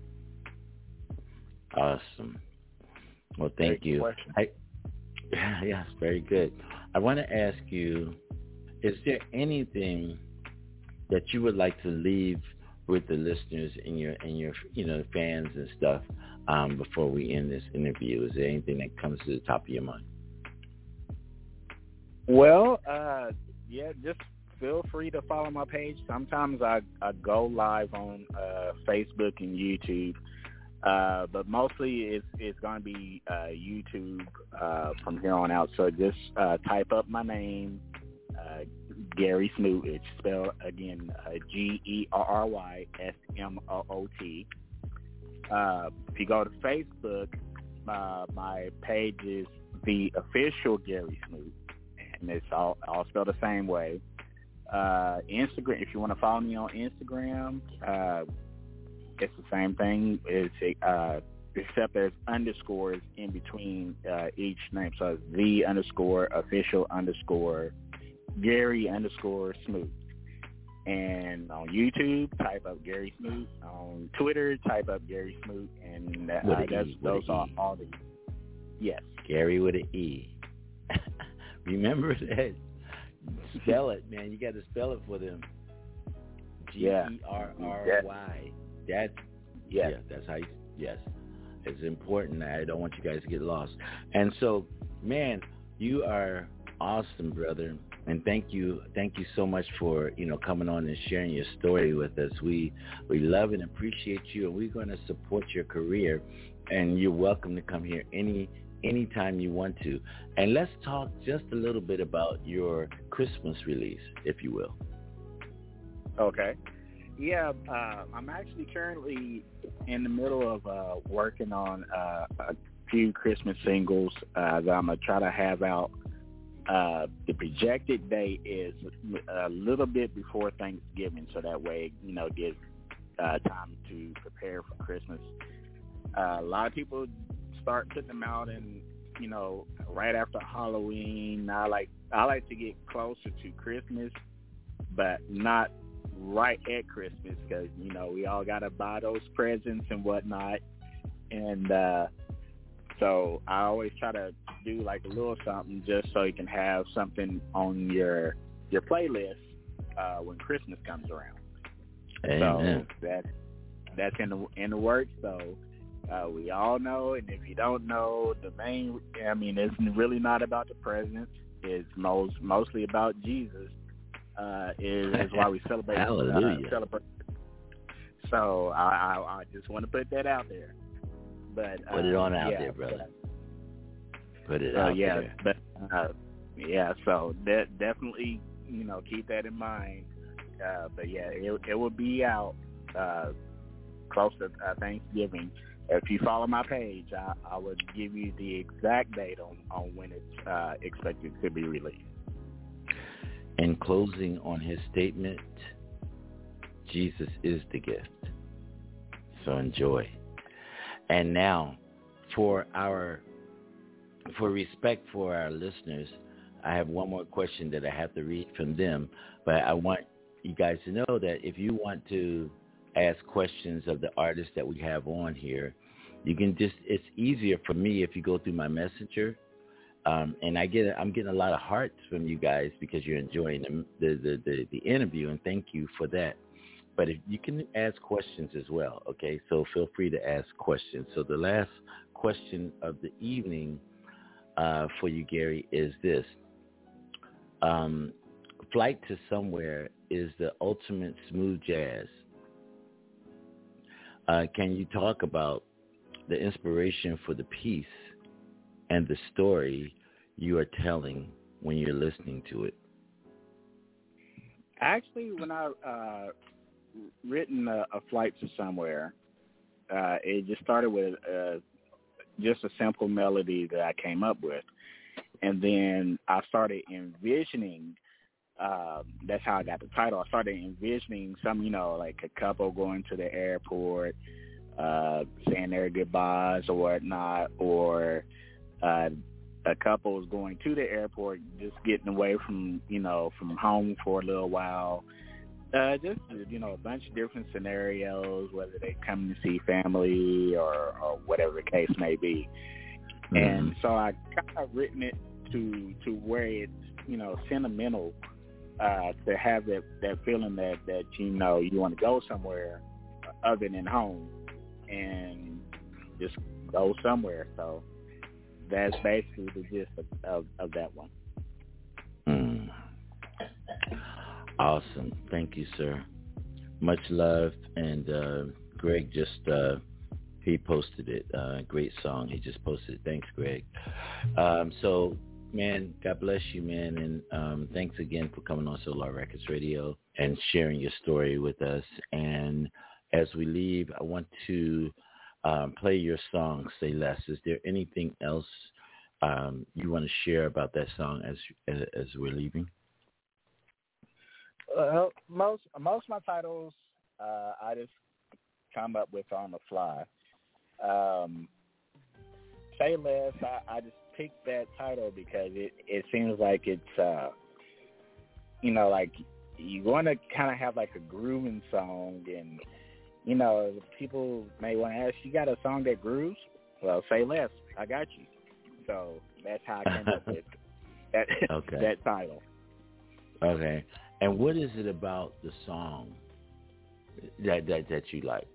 Awesome. Well, thank Great you. I, yes, very good. I want to ask you, is there anything that you would like to leave with the listeners and your and your you know fans and stuff um, before we end this interview? Is there anything that comes to the top of your mind? Well, uh, yeah, just feel free to follow my page. Sometimes I, I go live on uh, Facebook and YouTube, uh, but mostly it's, it's going to be uh, YouTube uh, from here on out. So just uh, type up my name, uh, Gary Smoot. It's spelled, again, uh, G E R R Y S M O O T. Uh, if you go to Facebook, uh, my page is The Official Gary Smoot. And it's all, all spelled the same way. Uh, Instagram, if you want to follow me on Instagram, uh, it's the same thing. It's uh, except there's underscores in between uh, each name. So it's the underscore official underscore Gary underscore Smoot. And on YouTube, type up Gary Smoot. On Twitter, type up Gary Smoot. And uh, that's, e, those are e. all the yes. Gary with an E. Remember that. Spell it, man. You got to spell it for them. G E R R Y. That's yes. yeah. That's how you. Yes, it's important. I don't want you guys to get lost. And so, man, you are awesome, brother. And thank you, thank you so much for you know coming on and sharing your story with us. We we love and appreciate you, and we're going to support your career. And you're welcome to come here any. anytime you want to. And let's talk just a little bit about your Christmas release, if you will. Okay. Yeah, uh, I'm actually currently in the middle of uh, working on uh, a few Christmas singles uh, that I'm going to try to have out. Uh, the projected date is a little bit before Thanksgiving, so that way, you know, gives uh, time to prepare for Christmas. Uh, a lot of people start putting them out in, you know, right after Halloween. I like I like to get closer to Christmas, but not right at Christmas, because, you know, we all got to buy those presents and whatnot. And uh, so I always try to do like a little something just so you can have something on your your playlist uh, when Christmas comes around. Amen. So that's that's in the in the works. So uh, we all know, and if you don't know, the main, I mean, it's really not about the presidents. It's most mostly about Jesus. Uh, is, is why we celebrate. Hallelujah. Uh, celebrate. So I, I, I just want to put that out there. But uh, put it on out yeah, there, brother. Put it so, out yeah, there. But, uh, yeah, so de- definitely, you know, keep that in mind. Uh, but yeah, it, it will be out uh, close to uh, Thanksgiving. If you follow my page, I, I would give you the exact date on, on when it's uh, expected to be released. In closing on his statement, Jesus is the gift. So enjoy. And now, for our, for respect for our listeners, I have one more question that I have to read from them. But I want you guys to know that if you want to ask questions of the artists that we have on here, you can just, it's easier for me if you go through my messenger. Um, and I get, I'm getting a lot of hearts from you guys because you're enjoying the, the, the, the, the interview, and thank you for that. But if you can ask questions as well, okay? So feel free to ask questions. So the last question of the evening uh, for you, Gary, is this. Um, Flight to Somewhere is the ultimate smooth jazz. Uh, can you talk about the inspiration for the piece and the story you are telling when you're listening to it? Actually, when I uh, written a, a Flight to Somewhere, uh, it just started with uh, just a simple melody that I came up with. And then I started envisioning, uh, that's how I got the title. I started envisioning some, you know, like a couple going to the airport, uh, saying their goodbyes or whatnot, or uh, a couple was going to the airport, just getting away from, you know, from home for a little while. Uh, just, you know, a bunch of different scenarios, whether they come to see family or, or whatever the case may be. Mm-hmm. And so I kind of written it to to where it's, you know, sentimental, uh, to have that, that feeling that, that, you know, you want to go somewhere other than home and just go somewhere. So that's basically the gist of, of, of that one. Mm. Awesome. Thank you, sir. Much love. And uh, Greg just, uh, he posted it. Uh, great song. He just posted it. Thanks, Greg. Um, so, man, God bless you, man. And um, thanks again for coming on Solar Records Radio and sharing your story with us. And as we leave, I want to um, play your song, Say Less. Is there anything else um, you want to share about that song as as, as we're leaving? Well, most most of my titles uh, I just come up with on the fly. Um, Say Less, I, I just picked that title because it, it seems like it's, uh, you know, like you want to kind of have like a grooving song, and, you know, people may want to ask, you got a song that grooves? Well, Say Less, I got you. So that's how I came up with that, okay. that title. Okay. And what is it about the song that that, that you like?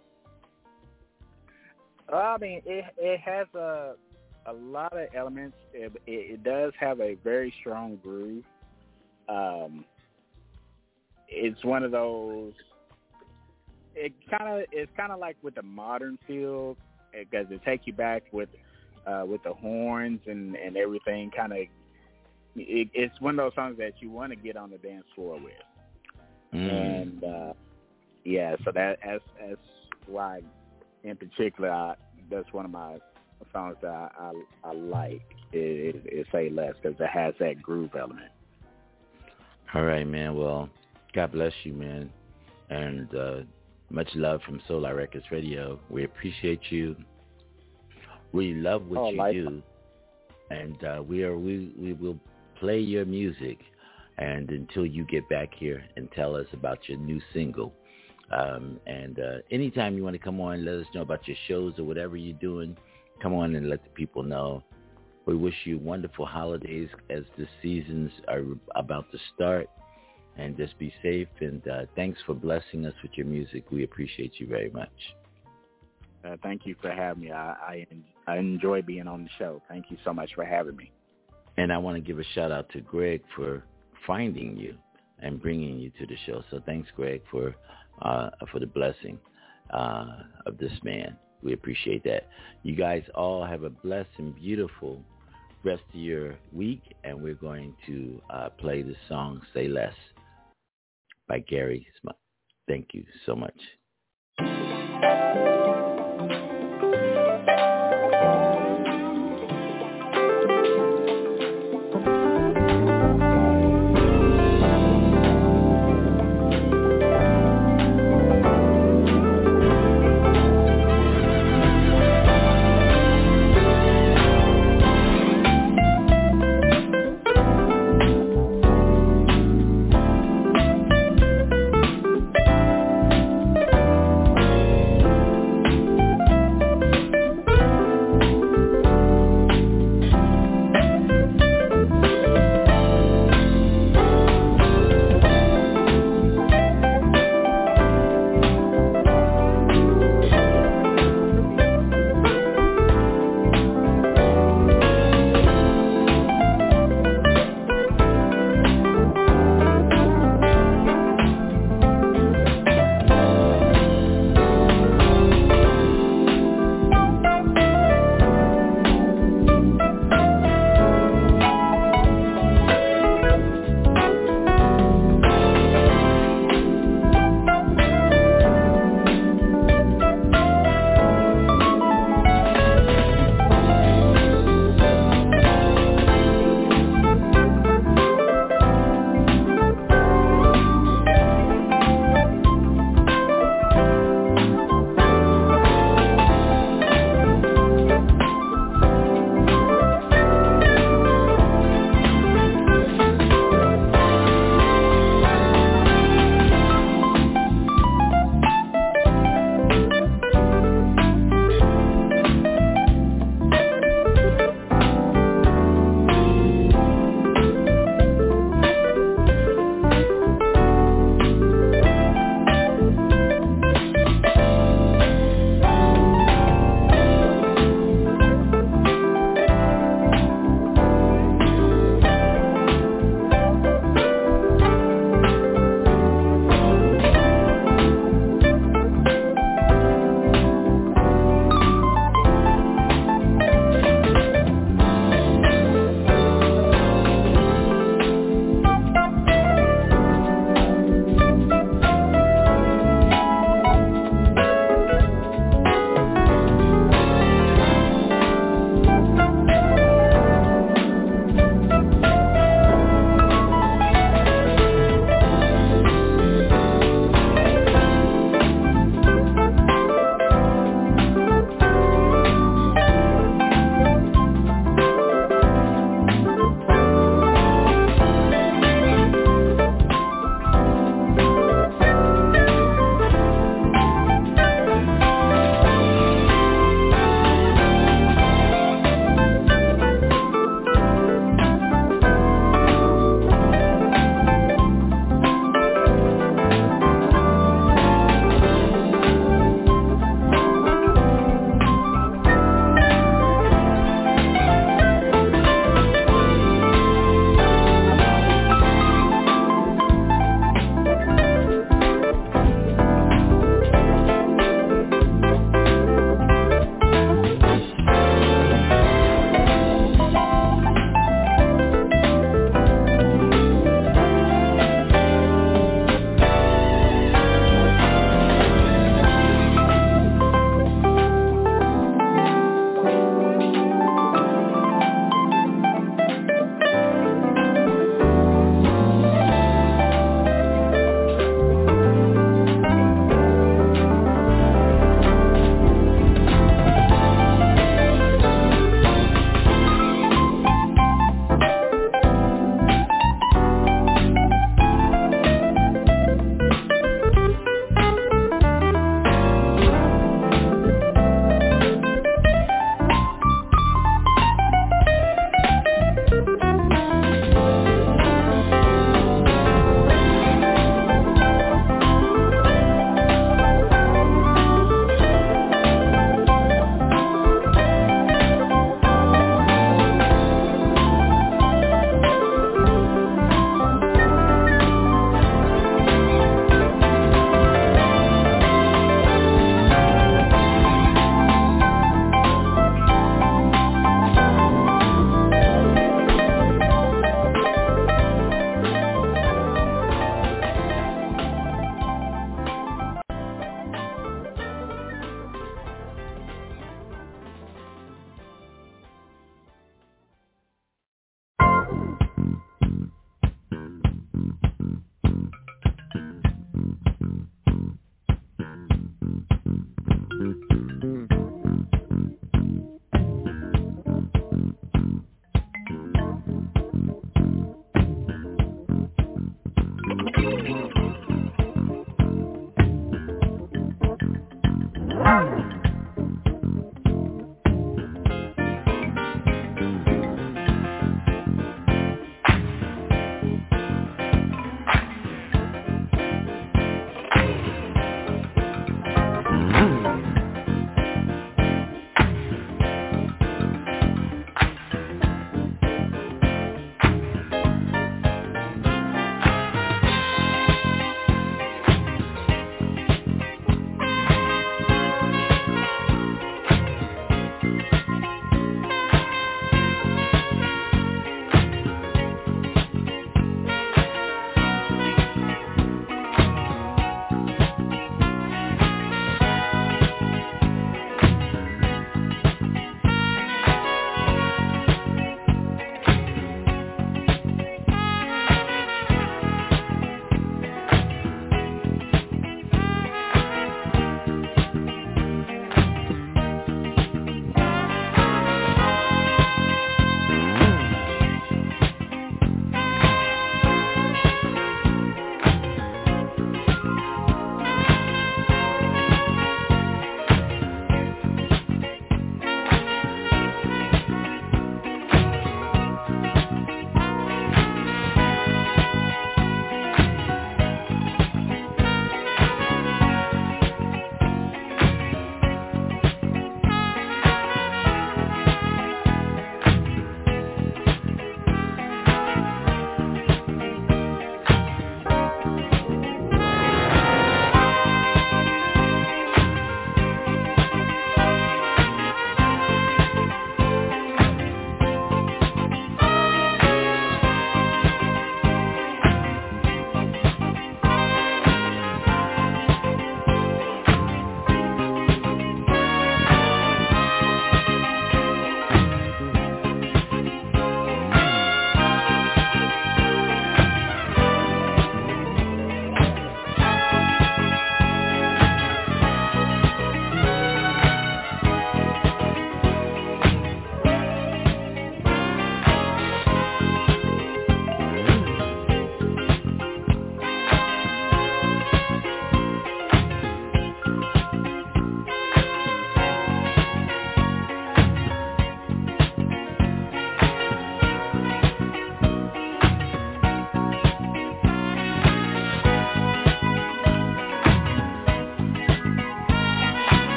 Well, I mean, it it has a a lot of elements. It, it, it does have a very strong groove. Um, it's one of those. It kind of it's kind of like with the modern feel, because it takes you back with uh, with the horns and, and everything. Kind of, it, it's one of those songs that you want to get on the dance floor with. Mm. And uh, yeah, so that that's that's why. In particular, I, that's one of my songs that I, I, I like. It, it, it Say Less, because it has that groove element. All right, man. Well, God bless you, man. And uh, much love from Solar Records Radio. We appreciate you. We love what oh, you life. do. And uh, we are we, we will play your music and until you get back here and tell us about your new single. Um, and uh, anytime you want to come on, let us know about your shows or whatever you're doing. Come on and let the people know. We wish you wonderful holidays as the seasons are about to start. and just be safe. And uh, thanks for blessing us with your music. We appreciate you very much. Uh, thank you for having me. I, I I enjoy being on the show. Thank you so much for having me. And I want to give a shout out to Greg for finding you and bringing you to the show. So thanks, Greg, for uh, for the blessing uh, of this man. We appreciate that. You guys all have a blessed and beautiful rest of your week, and we're going to uh, play the song "Say Less" by Gary Smith. Thank you so much.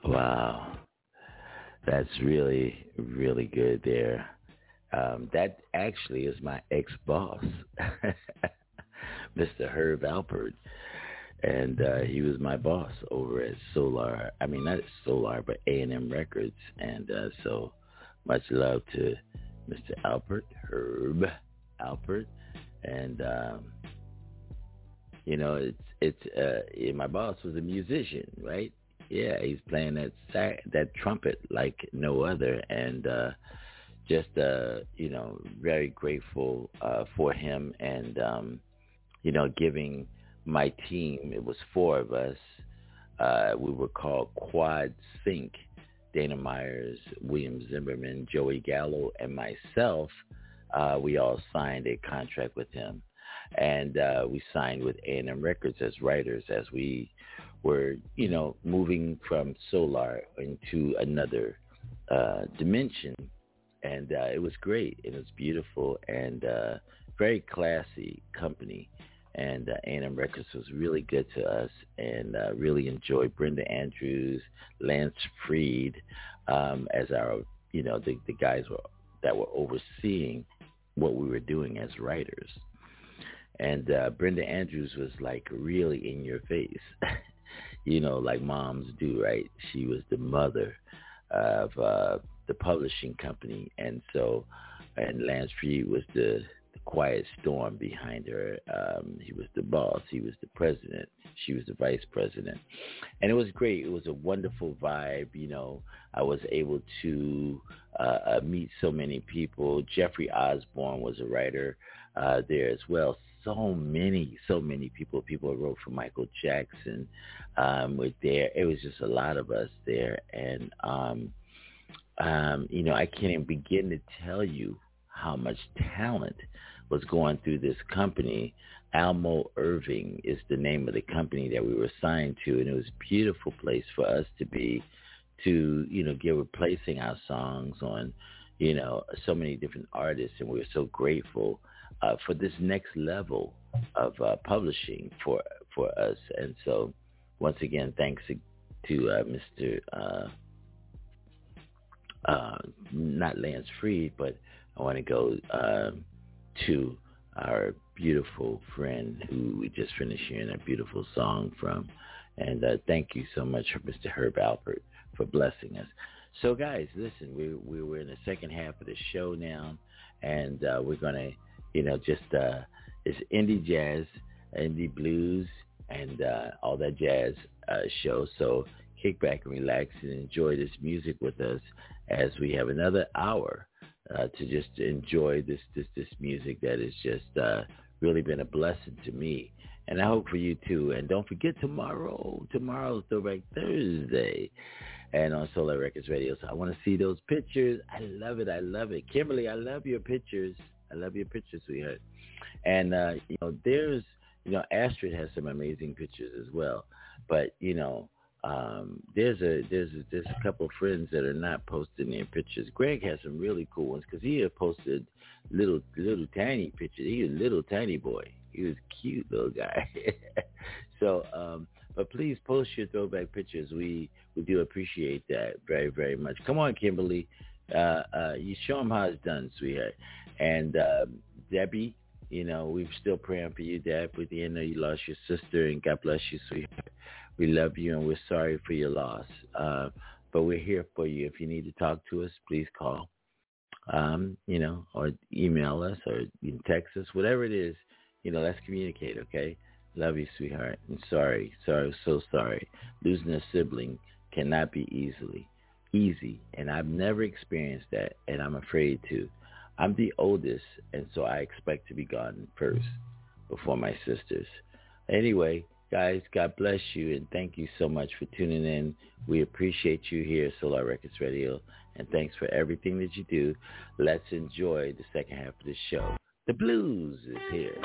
Wow. That's really, really good there. Um, that actually is my ex-boss, Mister Herb Alpert. And uh, he was my boss over at Solar. I mean, not Solar, but A and M Records. And uh, so much love to Mister Alpert, Herb Alpert. And, um, you know, it's, it's uh, yeah, my boss was a musician, right? Yeah, he's playing that sax, that trumpet like no other. And uh, just, uh, you know, very grateful uh, for him and, um, you know, giving my team, it was four of us. Uh, we were called Quad Sync. Dana Myers, William Zimmerman, Joey Gallo, and myself. Uh, we all signed a contract with him. And uh, we signed with A and M Records as writers as we were, you know, moving from Solar into another uh, dimension. And uh, it was great. It was beautiful and uh, very classy company. And uh, A and M Records was really good to us and uh, really enjoyed Brenda Andrews, Lance Freed um, as our, you know, the, the guys were, that were overseeing what we were doing as writers. And uh, Brenda Andrews was like really in your face, you know, like moms do, right? She was the mother of uh, the publishing company. And so, and Lance Freed was the, the quiet storm behind her. Um, he was the boss. He was the president. She was the vice president. And it was great. It was a wonderful vibe. You know, I was able to uh, uh, meet so many people. Jeffrey Osborne was a writer uh, there as well. So many, so many people. People wrote for Michael Jackson um, were there. It was just a lot of us there. And, um, um, you know, I can't even begin to tell you how much talent was going through this company. Almo Irving is the name of the company that we were signed to, and it was a beautiful place for us to be, to, you know, get replacing our songs on, you know, so many different artists, and we were so grateful uh, for this next level of uh, publishing for for us. And so, once again, thanks to uh, Mister Uh, uh, not Lance Freed, but I want to go um, to our beautiful friend who we just finished hearing a beautiful song from. And uh, thank you so much, Mister Herb Alpert, for blessing us. So, guys, listen, we, we we're in the second half of the show now, and uh, we're going to, you know, just, uh, it's indie jazz, indie blues, and uh, all that jazz uh, show. So kick back and relax and enjoy this music with us as we have another hour uh, to just enjoy this, this, this music that has just uh, really been a blessing to me. And I hope for you too. And don't forget tomorrow, tomorrow's Throwback Thursday. And on Solar Records Radio. So I want to see those pictures. I love it. I love it. Kimberly, I love your pictures. I love your pictures, sweetheart. And, uh, you know, there's, you know, Astrid has some amazing pictures as well. But, you know, um, there's a there's a, there's a couple of friends that are not posting their pictures. Greg has some really cool ones because he had posted little, little tiny pictures. He was a little tiny boy. He was a cute little guy. so, um, but please post your throwback pictures. We we do appreciate that very, very much. Come on, Kimberly. Uh, uh, you show them how it's done, sweetheart. And uh, Debbie, you know, we're still praying for you, Deb. With the end, you lost your sister, and God bless you, sweetheart. We love you, and we're sorry for your loss. Uh, but we're here for you. If you need to talk to us, please call, um, you know, or email us, or you can text us, whatever it is. You know, let's communicate, okay? Love you, sweetheart. I'm sorry. Sorry, so sorry. Losing a sibling cannot be easily easy, and I've never experienced that, and I'm afraid to. I'm the oldest, and so I expect to be gone first before my sisters. Anyway, guys, God bless you, and thank you so much for tuning in. We appreciate you here at Solar Records Radio, and thanks for everything that you do. Let's enjoy the second half of the show. The blues is here.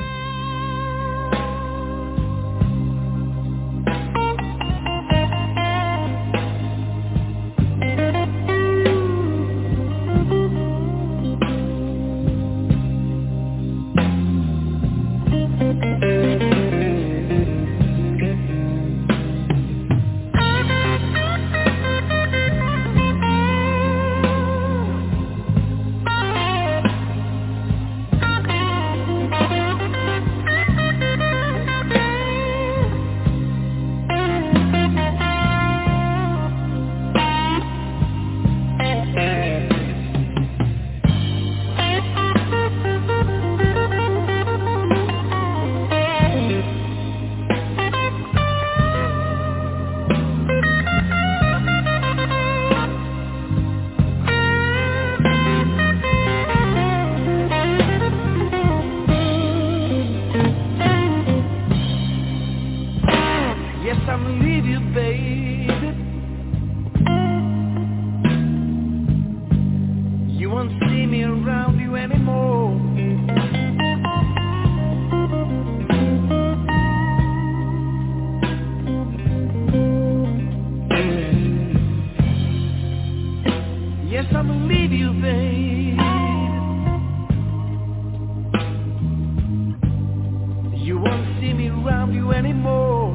around you anymore.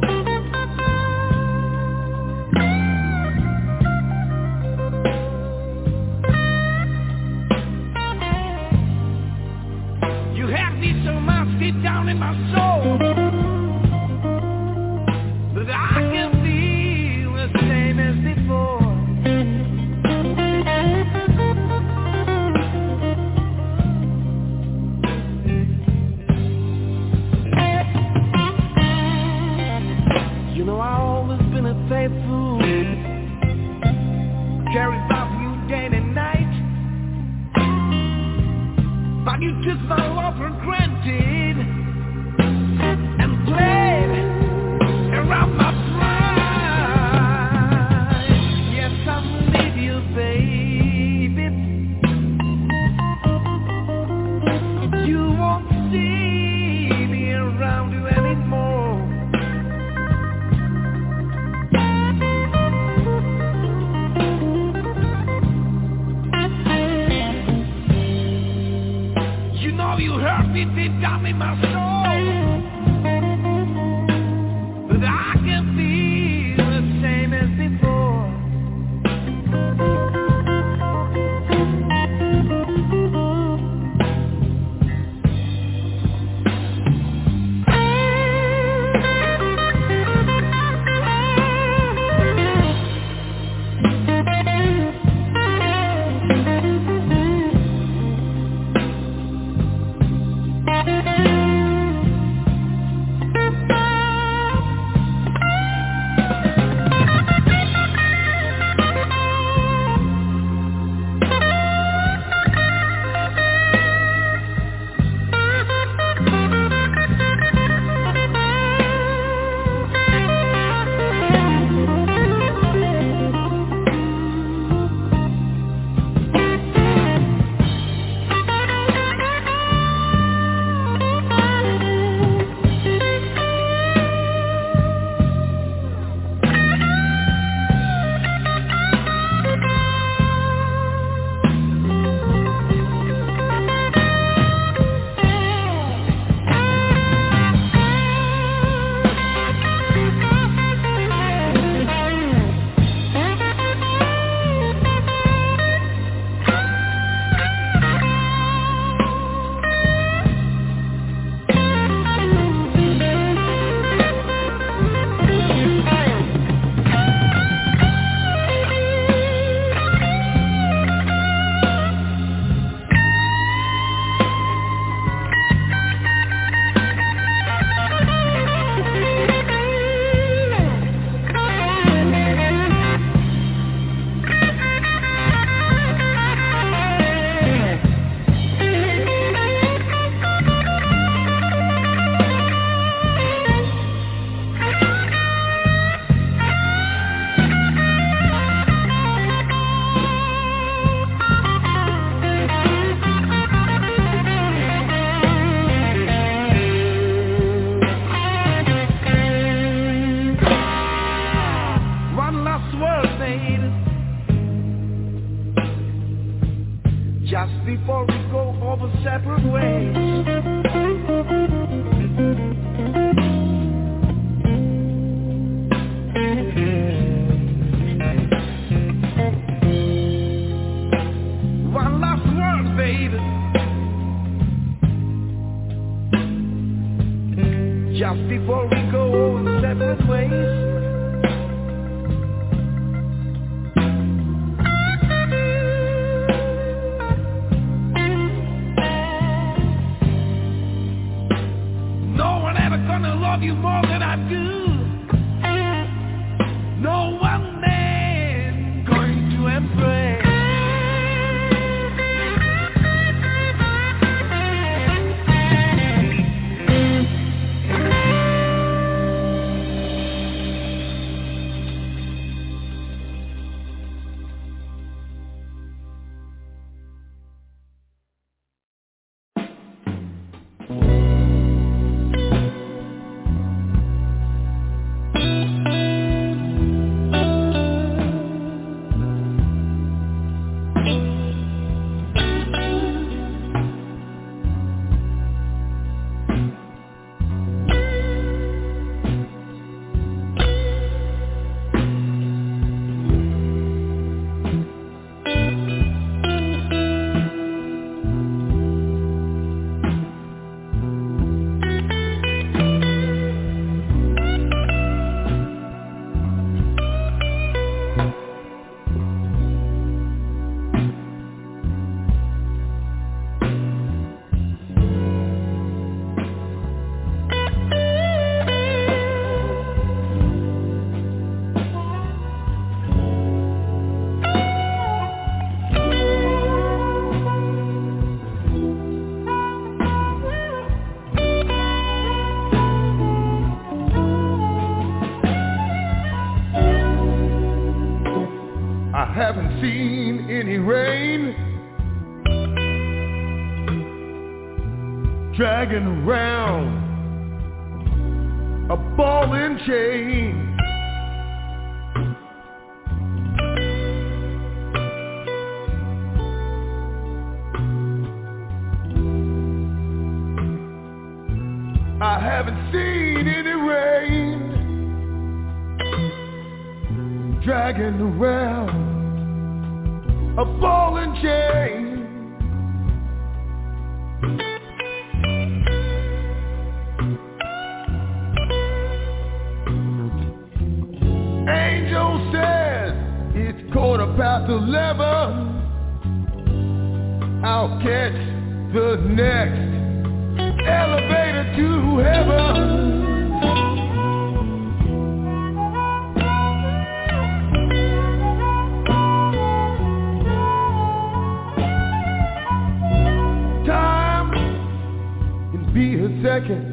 You had me so much deep down in my soul that I can feel the same as before. You know I've always been a faithful, carried by you day and night. But you took my love for granted and played around my pride. Yes, I'm with you, baby. You won't see me around you anymore. You know you hurt me deep down in my soul, but I can feel the same as before. One last word, baby, just before we go over separate ways. One last word, baby, just before we go over separate ways. Love you more than I do. No one man going to embrace. dragging around a ball and chain. I haven't seen any rain, dragging around a ball and chain. Angel says it's quarter past eleven. I'll catch the next elevator to heaven. Time can be a second,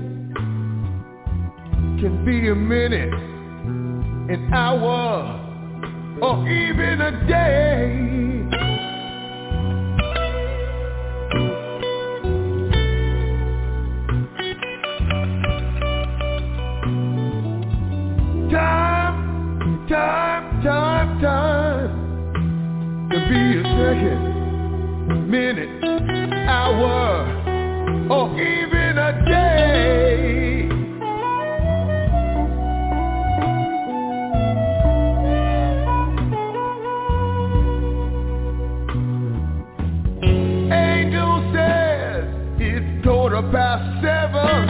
can be a minute, an hour, or even a day. Time, time, time, time can be a second, minute, hour, or even a day. Angel says it's quarter past seven.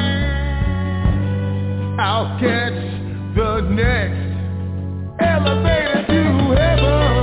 I'll catch the next elevator to heaven.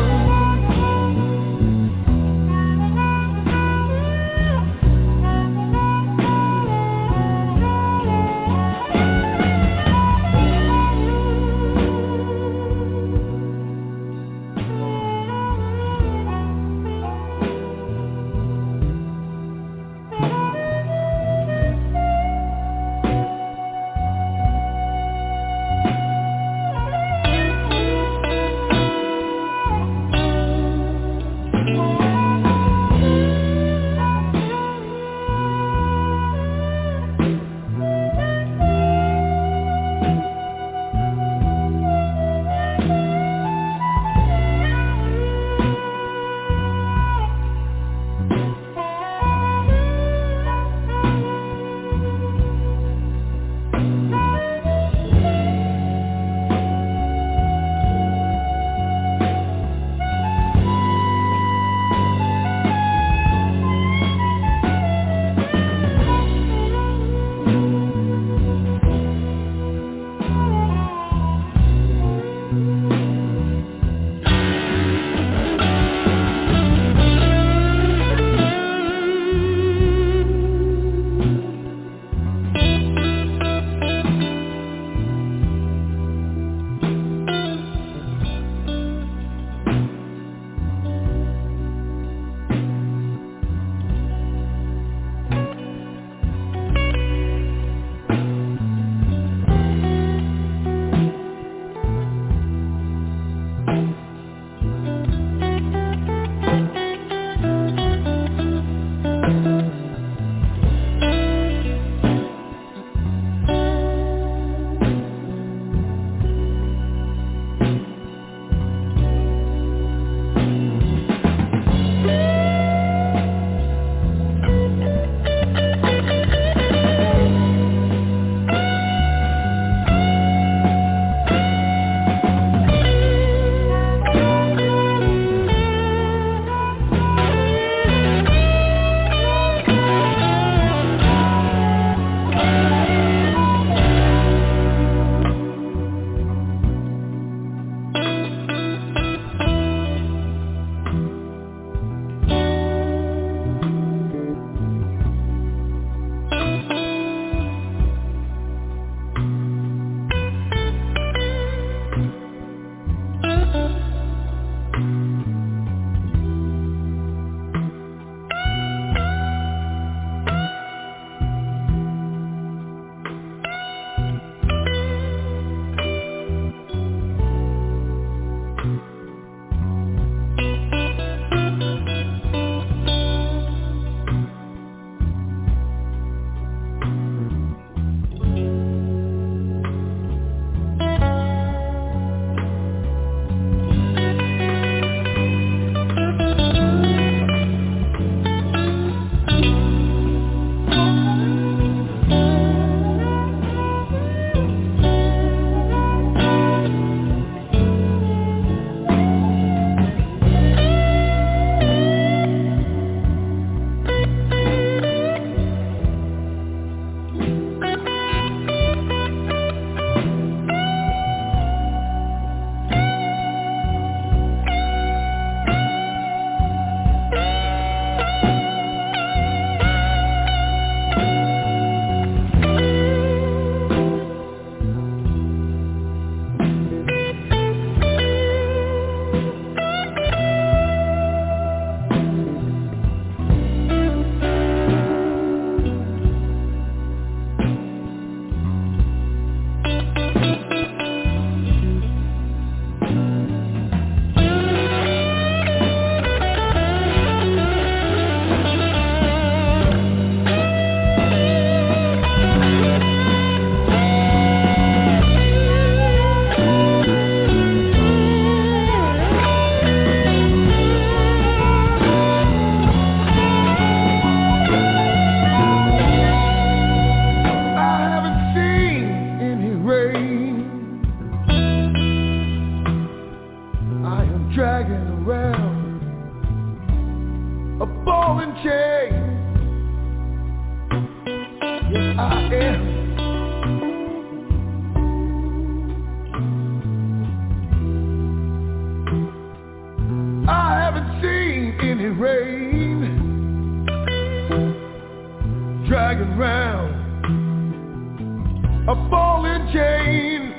a ball and chain.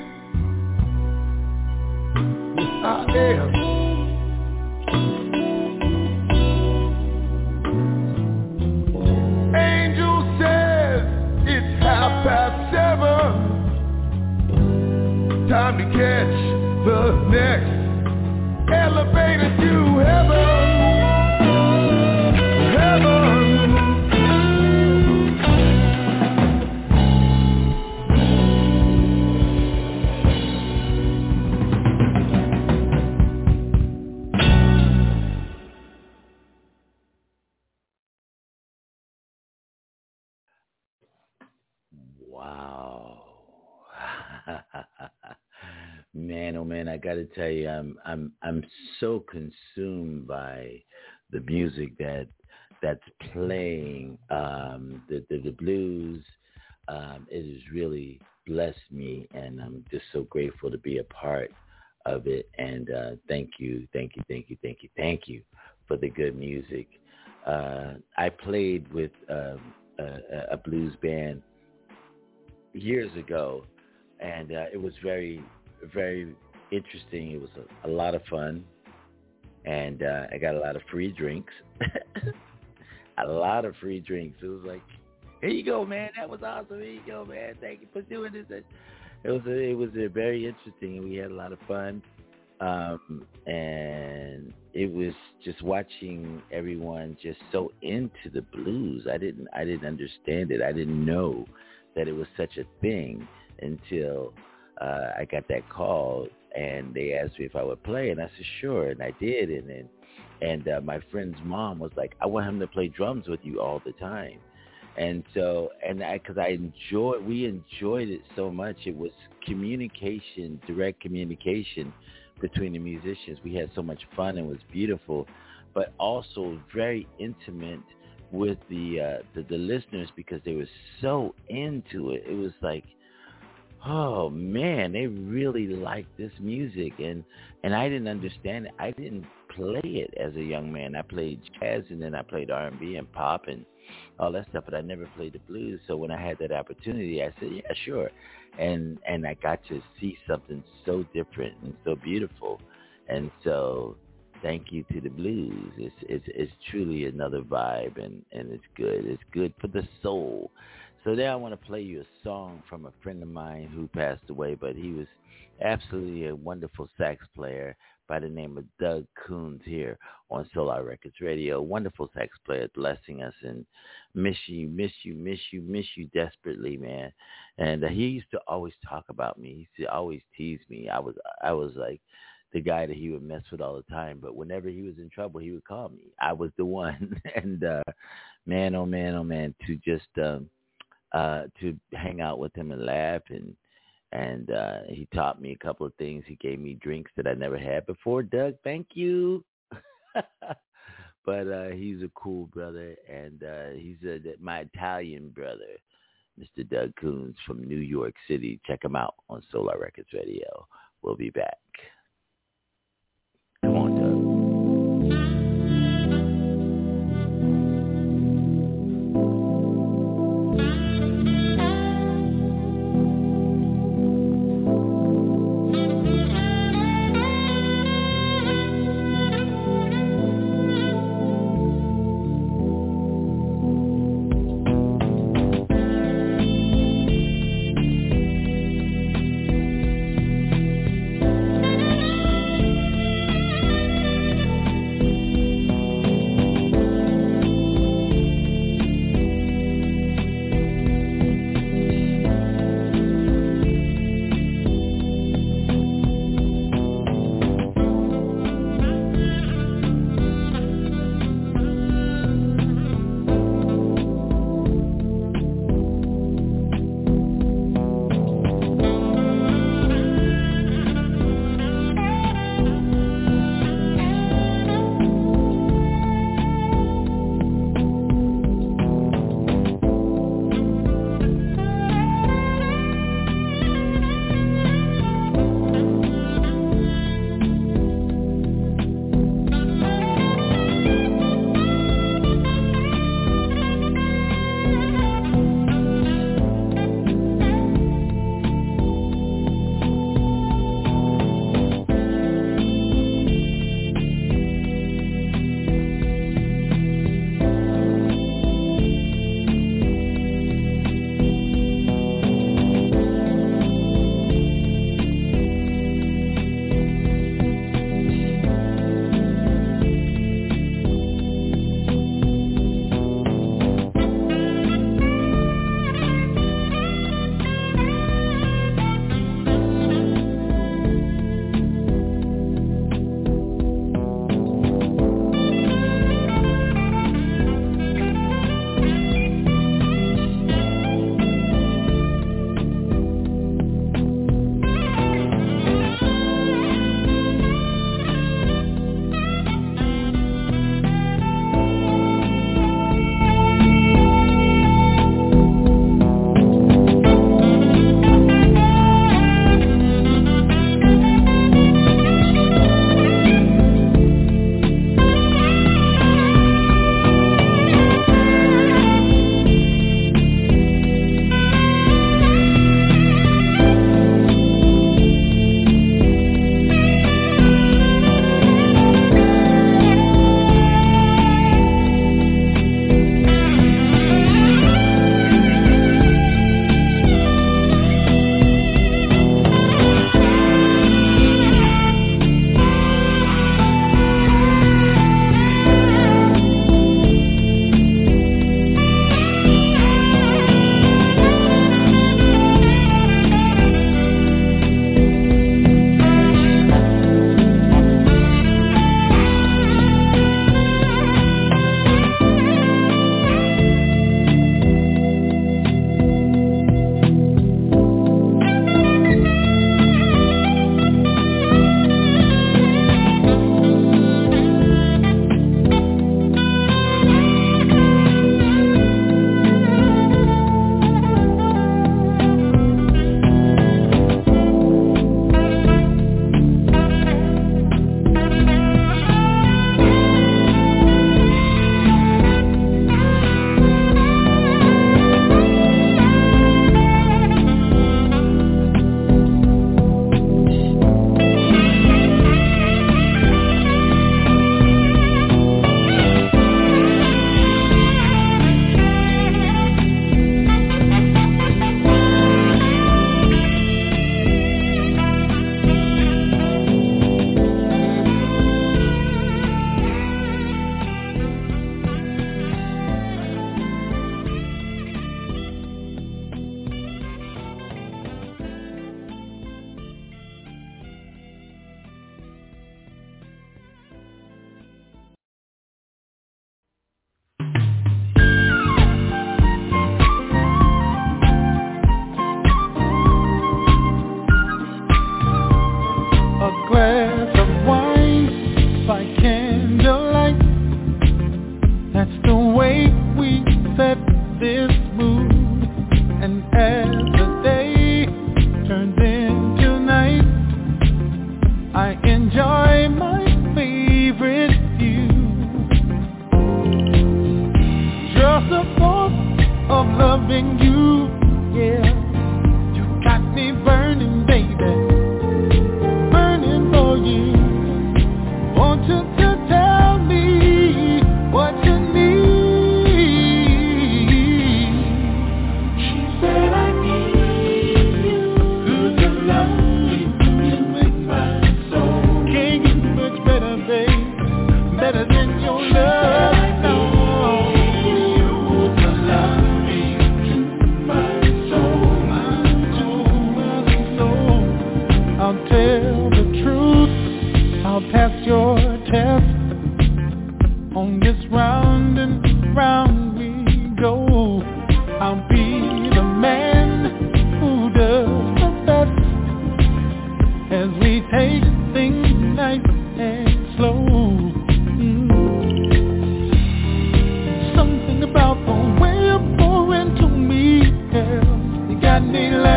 Yes, I am. Angel says it's half past seven. Time to catch the next elevator to heaven. Heaven. Wow. Man, oh man, I got to tell you, I'm I'm I'm so consumed by the music that that's playing. Um, the, the the blues. Um, it has really blessed me, and I'm just so grateful to be a part of it. And uh, thank you, thank you, thank you, thank you, thank you for the good music. Uh, I played with um, a, a blues band years ago, and uh, it was very, very interesting. It was a, a lot of fun, and uh, I got a lot of free drinks. A lot of free drinks. It was like, here you go, man. That was awesome. Here you go, man. Thank you for doing this. It was a, it was a very interesting, and we had a lot of fun. Um, and it was just watching everyone just so into the blues. I didn't I didn't understand it. I didn't know that it was such a thing until uh, I got that call, and they asked me if I would play, and I said sure, and I did. And then, and uh, my friend's mom was like, I want him to play drums with you all the time. And so, and I, because I enjoy, we enjoyed it so much. It was communication, direct communication between the musicians. We had so much fun. It was beautiful, but also very intimate with the, uh, the the listeners, because they were so into it. It was like, oh man, they really liked this music, and and I didn't understand it. I didn't play it as a young man. I played jazz, and then I played R and B and pop and all that stuff, but I never played the blues. So when I had that opportunity, I said, yeah, sure. And and I got to see something so different and so beautiful. And so thank you to the blues. It's it's, it's truly another vibe, and, and it's good. It's good for the soul. So now I want to play you a song from a friend of mine who passed away, but he was absolutely a wonderful sax player by the name of Doug Coons here on Solar Records Radio. Wonderful sax player, blessing us, and miss you, miss you, miss you, miss you desperately, man. And uh, he used to always talk about me. He used to always tease me. I was, I was like the guy that he would mess with all the time. But whenever he was in trouble, he would call me. I was the one. And uh, man, oh man, oh man, to just um, uh, to hang out with him and laugh, and and uh, he taught me a couple of things. He gave me drinks that I never had before. Doug, thank you. But uh, he's a cool brother, and uh, he's a, my Italian brother, Mister Doug Coons from New York City. Check him out on Solar Records Radio. We'll be back. Come on, Doug. Thank you.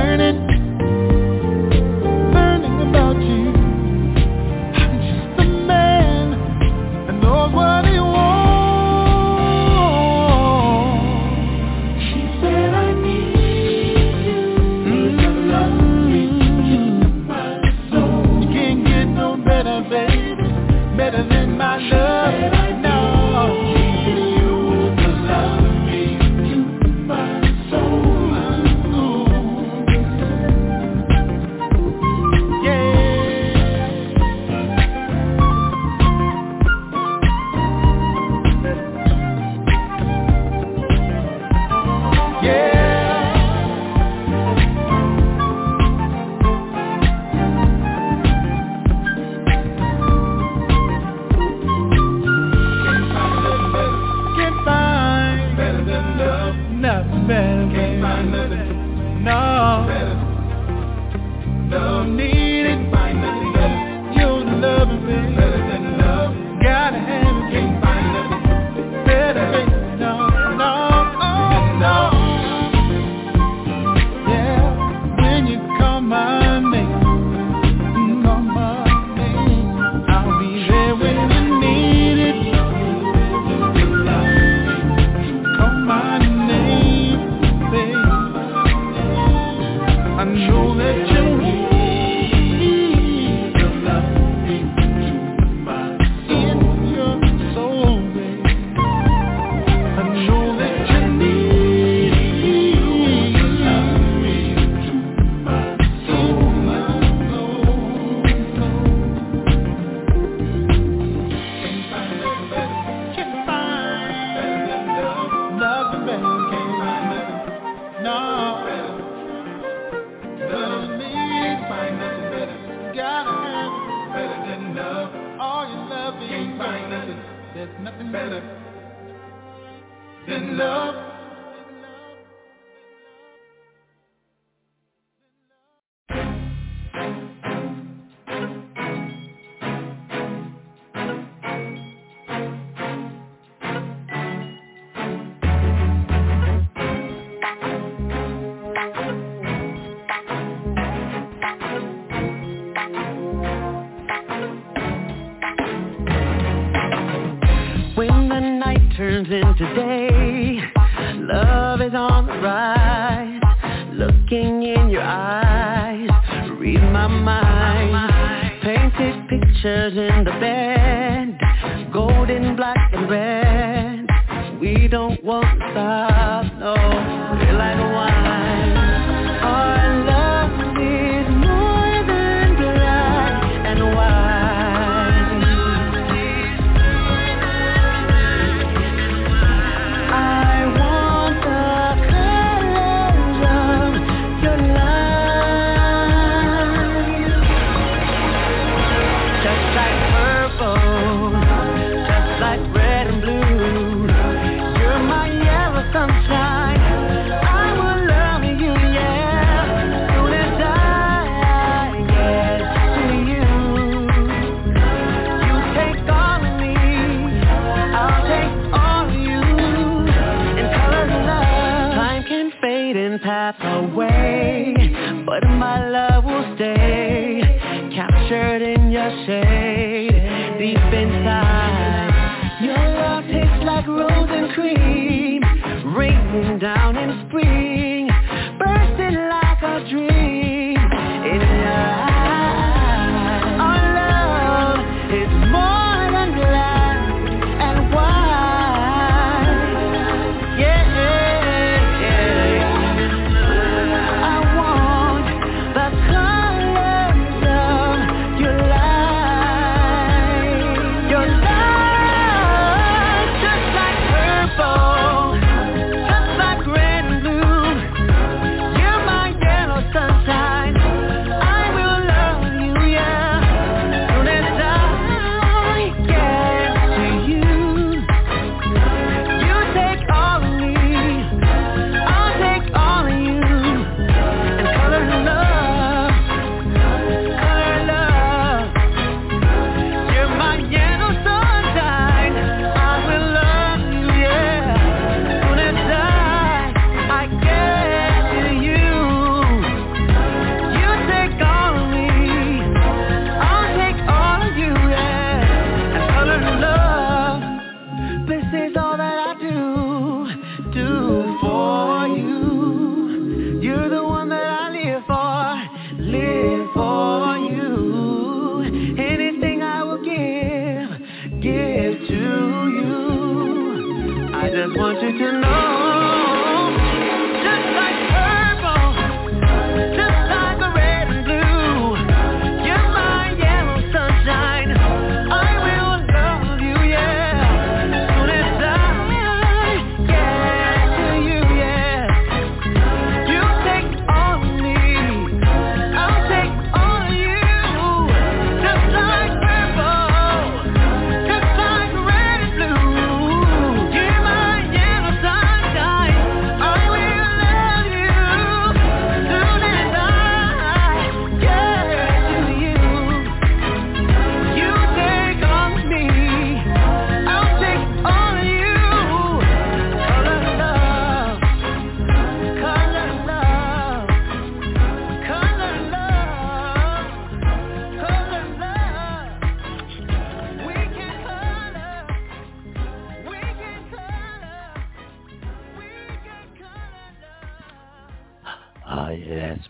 learning, learning about you. I'm just a man that knows what he wants. She said I need you to love me to my soul. You can't get no better, baby, better than my love. No. Turns into day, love is on the rise. Looking in your eyes, read my mind. Painted pictures in the bed, golden, black and red. We don't want to stop, no, we're like wine. Our love is more than black and white. Sunshine, I will love you.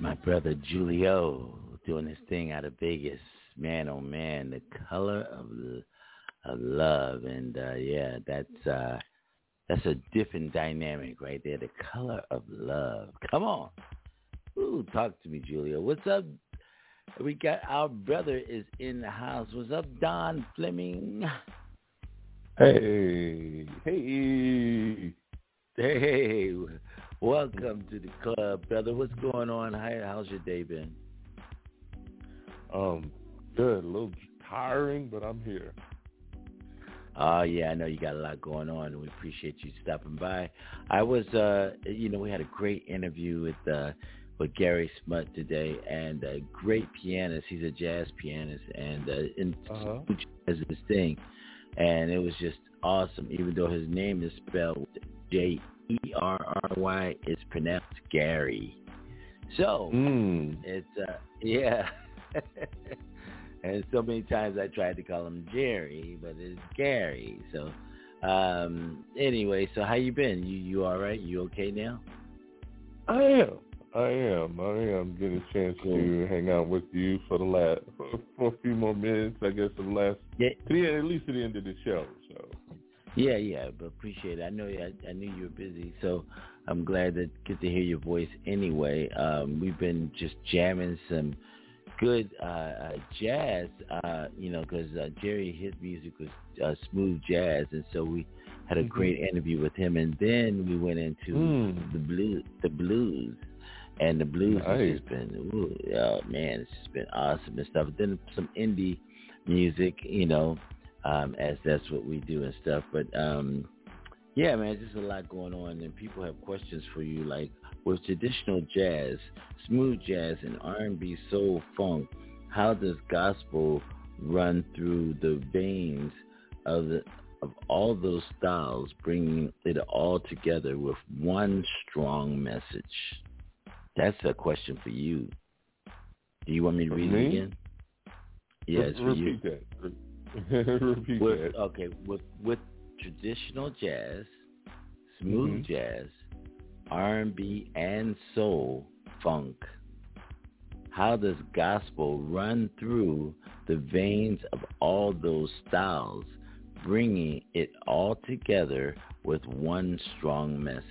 my brother Julio doing his thing out of Vegas. Man, oh man, the color of, of love, and uh, yeah, that's uh, that's a different dynamic right there. The color of love. Come on, ooh, talk to me, Julio. What's up? We got our brother is in the house. What's up, Don Fleming? Hey, hey, hey! Welcome to the club, brother. What's going on? How, how's your day been? Um, good. A little tiring, but I'm here. Oh, yeah, I know you got a lot going on, and we appreciate you stopping by. I was, uh, you know, we had a great interview with uh, with Gary Smutt today, and a great pianist. He's a jazz pianist, and uh, in uh-huh. as his thing, and it was just awesome. Even though his name is spelled J E R R Y, it's pronounced Gary. So mm. it's uh, yeah. And so many times I tried to call him Jerry, but it's Gary. So um, anyway, so how you been? You you all right? You okay now? I am. I am. I am getting a chance cool. to hang out with you for the last for, for a few more minutes. I guess for the last yeah. to the, at least to the end of the show. So yeah, yeah, but appreciate it. I know I, I knew you were busy, so I'm glad to get to hear your voice anyway. Um, we've been just jamming some good uh, uh, jazz, uh, you know, because uh, Jerry, his music was uh, smooth jazz, and so we had a mm-hmm. great interview with him, and then we went into mm. the blues, the blues, and the blues nice. has just been, ooh, oh man, it's just been awesome and stuff. Then some indie music, you know, um, as that's what we do and stuff. But um, yeah, man, just a lot going on, and people have questions for you, like with traditional jazz, smooth jazz, and R and B, soul, funk, how does gospel run through the veins of the of all those styles, bringing it all together with one strong message? That's a question for you. Do you want me to read me? it again? Yeah, it's for Repeat you. that. Repeat with, that. Okay, with with traditional jazz, smooth mm-hmm. jazz, R and B and soul, funk, how does gospel run through the veins of all those styles, bringing it all together with one strong message?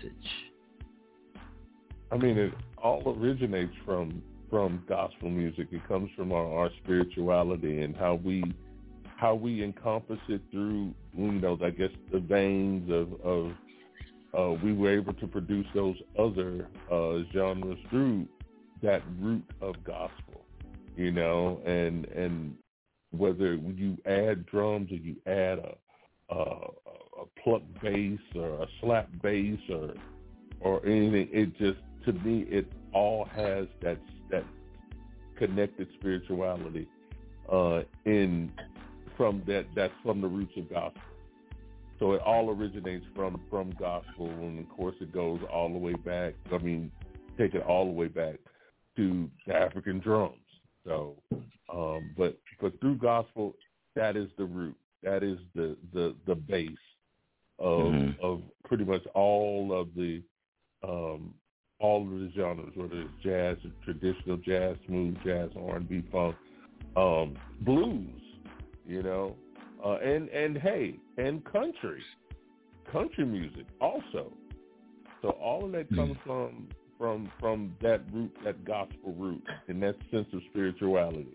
I mean, it all originates from from gospel music. It comes from our, our spirituality and how we how we encompass it through, you know, I guess the veins of, of uh, we were able to produce those other uh, genres through that root of gospel, you know, and and whether you add drums or you add a, a, a pluck bass or a slap bass or or anything, it just, to me, it all has that that connected spirituality uh, in from that that's from the roots of gospel. So it all originates from from gospel, and of course it goes all the way back. I mean, take it all the way back to the African drums. So, um, but but through gospel, that is the root. That is the the, the base of mm-hmm. of pretty much all of the um, all of the genres, whether it's jazz, traditional jazz, smooth jazz, R and B, funk, um, blues, you know, uh, and and hey, and country, country music also. So all of that comes mm. from from from that root, that gospel root, and that sense of spirituality.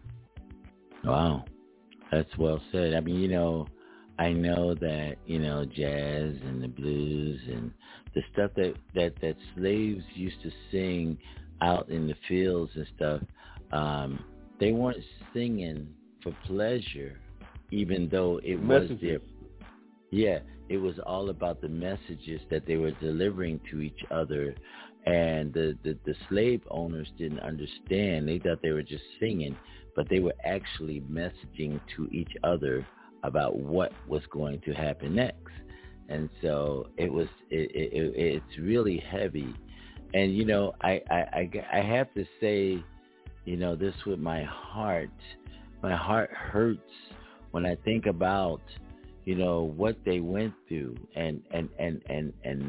Wow, that's well said. I mean, you know, I know that, you know, jazz and the blues and the stuff that, that, that slaves used to sing out in the fields and stuff, um, they weren't singing for pleasure, even though it messages. was their, yeah, it was all about the messages that they were delivering to each other. And the, the, the slave owners didn't understand. They thought they were just singing, but they were actually messaging to each other about what was going to happen next. And so it was, it, it, it's really heavy. And, you know, I, I, I, I have to say, you know, this with my heart, my heart hurts when I think about, you know, what they went through and, and, and, and, and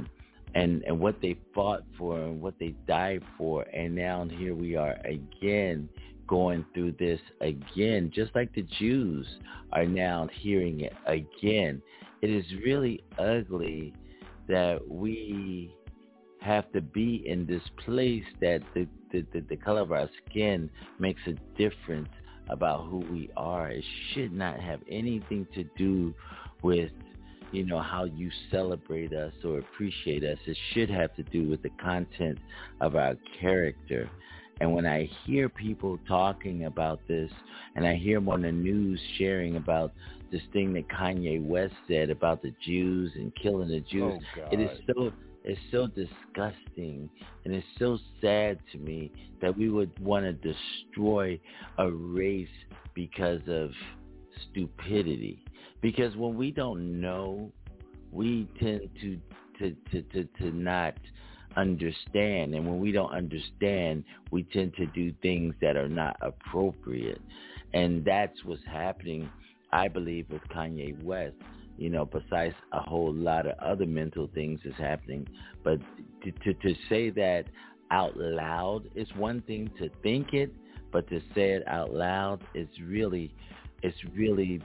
and, and what they fought for and what they died for. And now here we are again going through this again, just like the Jews are now hearing it again. It is really ugly that we have to be in this place that the, the, the, the color of our skin makes a difference about who we are. It should not have anything to do with, you know, how you celebrate us or appreciate us. It should have to do with the content of our character. And when I hear people talking about this, and I hear them on the news sharing about this thing that Kanye West said about the Jews and killing the Jews, oh, it is so it's so disgusting, and it's so sad to me that we would want to destroy a race because of stupidity. Because when we don't know, we tend to to, to, to, to not understand. And when we don't understand, we tend to do things that are not appropriate. And that's what's happening, I believe, with Kanye West. You know, besides a whole lot of other mental things is happening. But to, to, to say that out loud is one thing, to think it, but to say it out loud is really, it's really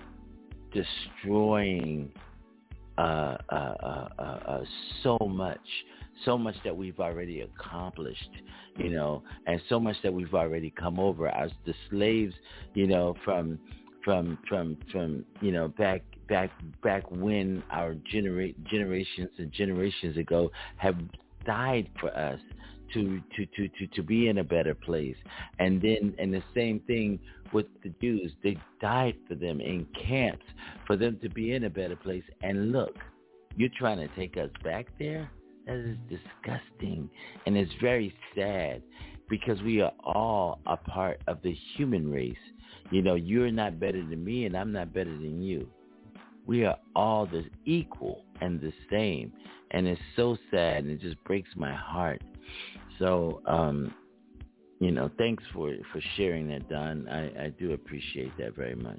destroying uh, uh, uh, uh, uh, so much, so much that we've already accomplished, you know, and so much that we've already come over as the slaves, you know, from, from, from, from, you know, back, back, back when our genera- generations and generations ago have died for us to, to, to, to, to be in a better place. And then, and the same thing with the Jews, they died for them in camps for them to be in a better place. And look, you're trying to take us back there? That is disgusting. And it's very sad because we are all a part of the human race. You know, you're not better than me and I'm not better than you. We are all the equal and the same. And it's so sad and it just breaks my heart. So, um, you know, thanks for, for sharing that, Don. I, I do appreciate that very much.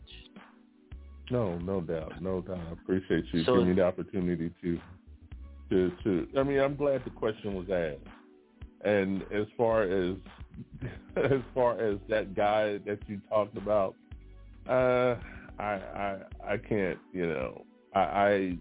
No, no doubt. No doubt. I appreciate you So, giving me the opportunity to, to, to, I mean, I'm glad the question was asked. And as far as, as far as that guy that you talked about, uh, I, I, I can't, you know, I, I,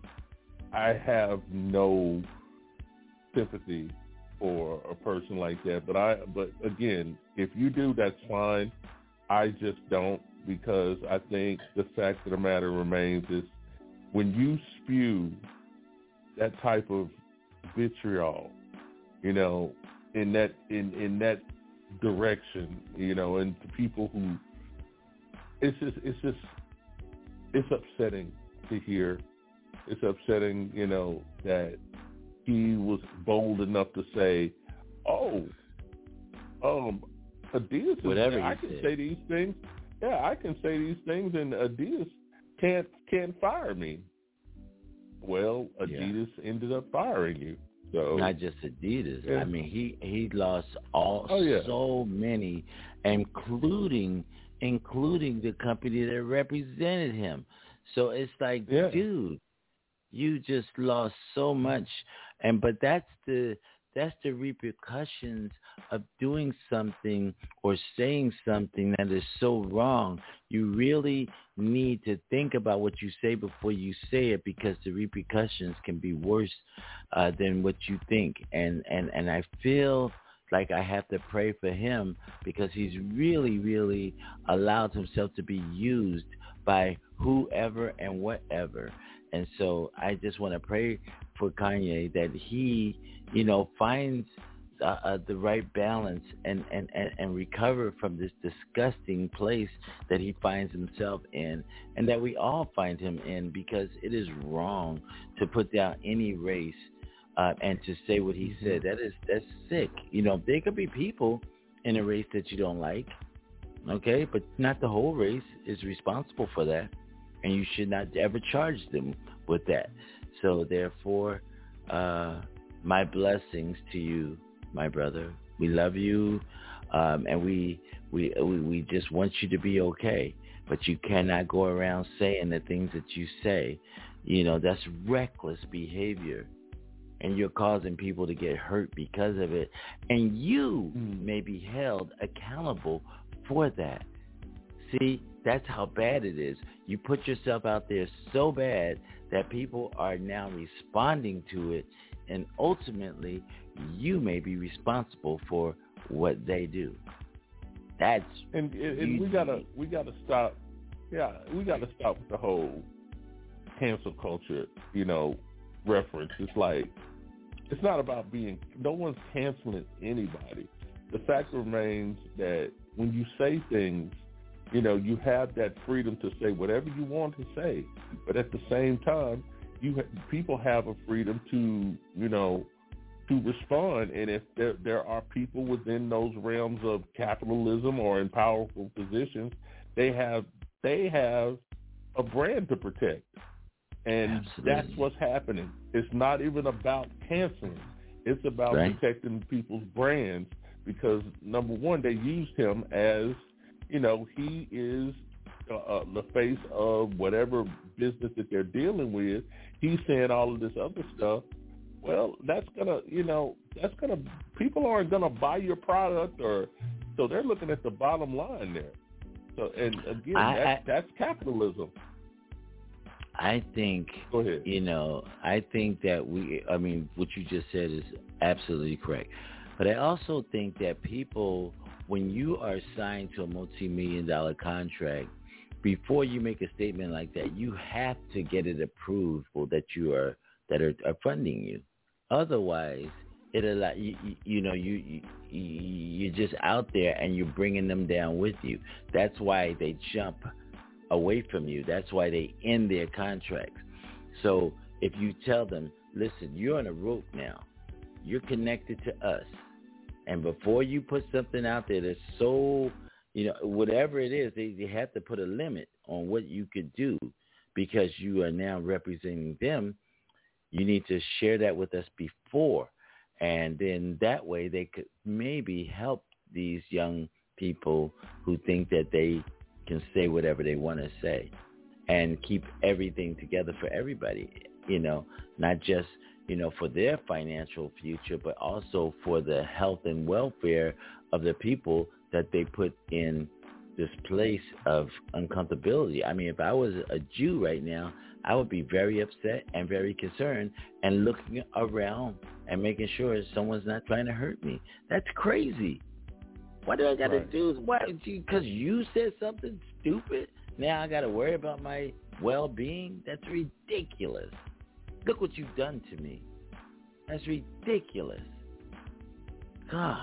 I have no sympathy for a person like that. But I, but again, if you do, that's fine. I just don't, because I think the fact of the matter remains is when you spew that type of vitriol, you know, in that in, in that direction, you know, and to people who, it's just it's just it's upsetting to hear. It's upsetting, you know, that he was bold enough to say, "Oh, um, Adidas, is, whatever I he can said. say these things. Yeah, I can say these things, and Adidas can't can't fire me." Well, Adidas yeah. ended up firing you. So not just Adidas. Yeah. I mean, he he lost all oh, yeah. so many, including including the company that represented him. So it's like, yeah. dude, you just lost so much. And but that's the that's the repercussions of doing something or saying something that is so wrong. You really need to think about what you say before you say it, because the repercussions can be worse uh, than what you think. And, and, and I feel like I have to pray for him, because he's really, really allowed himself to be used by whoever and whatever. And so I just want to pray for Kanye that he, you know, finds uh, uh, the right balance and, and, and, and recover from this disgusting place that he finds himself in, and that we all find him in, because it is wrong to put down any race uh, and to say what he mm-hmm. said. That is that's sick. You know, there could be people in a race that you don't like, okay, but not the whole race is responsible for that. And you should not ever charge them with that. So therefore, uh, my blessings to you, my brother. We love you, um, and we, we we we just want you to be okay. But you cannot go around saying the things that you say. You know, that's reckless behavior. and you're causing people to get hurt because of it, and you mm. may be held accountable for that. See, that's how bad it is. You put yourself out there so bad that people are now responding to it, and ultimately you may be responsible for what they do. That's and, and, and we gotta we gotta stop. Yeah, we gotta stop with the whole cancel culture, you know, reference. It's like, it's not about being, no one's canceling anybody. The fact remains that when you say things, you know, you have that freedom to say whatever you want to say, but at the same time, you ha- people have a freedom to, you know, to respond. And if there, there are people within those realms of capitalism or in powerful positions, they have they have a brand to protect. And Absolutely. That's what's happening. It's not even about canceling. It's about right. protecting people's brands because, number one, they used him as, you know, he is uh, uh, the face of whatever business that they're dealing with. He's saying all of this other stuff. Well, that's going to, you know, that's going to, people aren't going to buy your product, or so they're looking at the bottom line there. So, and again, I, that's, I, that's capitalism. I think, Go ahead. you know, I think that we, I mean, what you just said is absolutely correct. But I also think that people, when you are signed to a multi-million dollar contract, before you make a statement like that, you have to get it approved that you are, that are, are funding you. Otherwise, it'll, you, you, you know, you, you, you're just out there and you're bringing them down with you. That's why they jump away from you. That's why they end their contracts. So if you tell them, listen, you're on a rope now. You're connected to us. And before you put something out there that's so, you know, whatever it is, they, they have to put a limit on what you could do because you are now representing them. You need to share that with us before. And then that way they could maybe help these young people who think that they can say whatever they want to say and keep everything together for everybody, you know, not just, you know, for their financial future, but also for the health and welfare of the people that they put in this place of uncomfortability. I mean, if I was a Jew right now, I would be very upset and very concerned and looking around and making sure someone's not trying to hurt me. That's crazy. What do I got to right. do? What? Because you said something stupid, now I got to worry about my well-being? That's ridiculous. Look what you've done to me. That's ridiculous. God.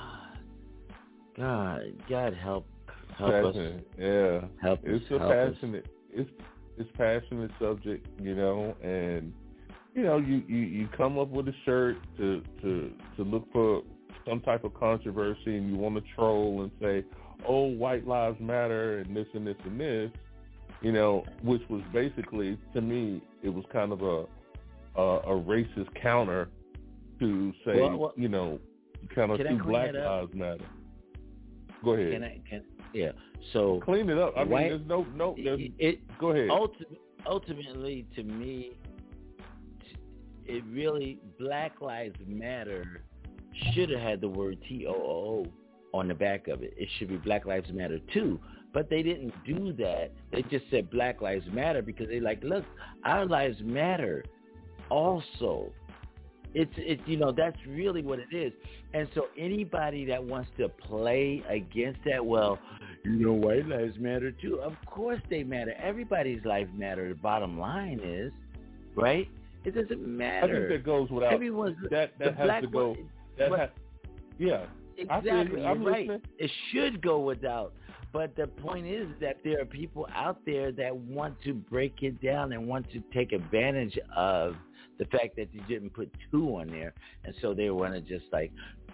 God. God help. Help passionate. us. Yeah. Help it's us. a Help passionate. Us. It's it's passionate subject, you know, and you know, you, you, you come up with a shirt to, to to look for some type of controversy, and you want to troll and say, "Oh, white lives matter," and this and this and this, you know, which was basically, to me, it was kind of a a, a racist counter to say, well, well, you know, kind of two black lives matter. Go ahead. Can I? Can yeah. So clean it up. I white, mean, there's no no. There's, it, go ahead. Ulti- ultimately, to me, it really Black Lives Matter should have had the word T O O O on the back of it. It should be Black Lives Matter too. But they didn't do that. They just said Black Lives Matter because they like, look, our lives matter also. It's it you know, that's really what it is. And so anybody that wants to play against that, well, you know, white lives matter too. Of course they matter. Everybody's life matters. The bottom line is, right? It doesn't matter. I think that goes without. Everyone's that that has to go. That but, ha- yeah. Exactly. I'm You're listening. right. It should go without. But the point is that there are people out there that want to break it down and want to take advantage of the fact that you didn't put two on there, and so they want to just like,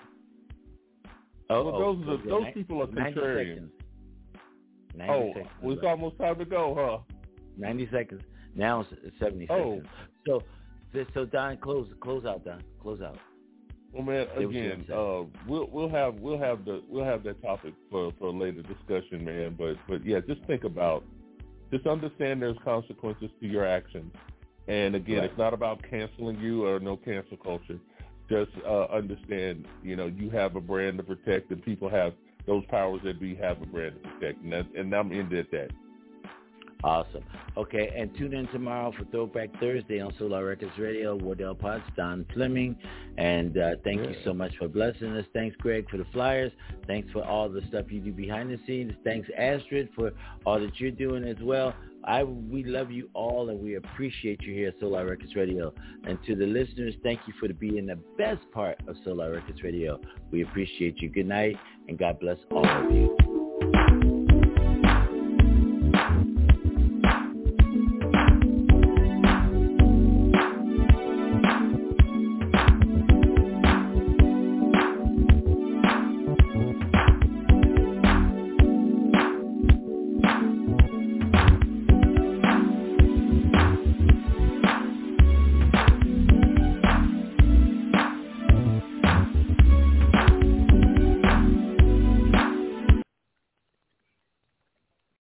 oh, well, those oh, are, those ninety, people are ninety contrarian. Seconds. ninety Oh, seconds. well, it's almost time to go, huh? Ninety seconds. Now it's seventy oh. seconds. So, so Don, close, close out, Don, close out. Well, man, Say again, uh, we'll we'll have we'll have the we'll have that topic for, for a later discussion, man. But but yeah, just think about, just understand there's consequences to your actions. And again, right. It's not about canceling you or no cancel culture. just uh, understand, you know, you have a brand to protect, and people have those powers that be have a brand to protect, and, that, and I'm into that. Awesome. Okay, and tune in tomorrow for Throwback Thursday on Solar Records Radio. Wardell Potts, Don Fleming, and uh, thank yeah. you so much for blessing us. Thanks, Greg, for the flyers. Thanks for all the stuff you do behind the scenes. Thanks, Astrid, for all that you're doing as well. I we love you all, and we appreciate you here at Solar Records Radio. And to the listeners, thank you for being the best part of Solar Records Radio. We appreciate you. Good night, and God bless all of you.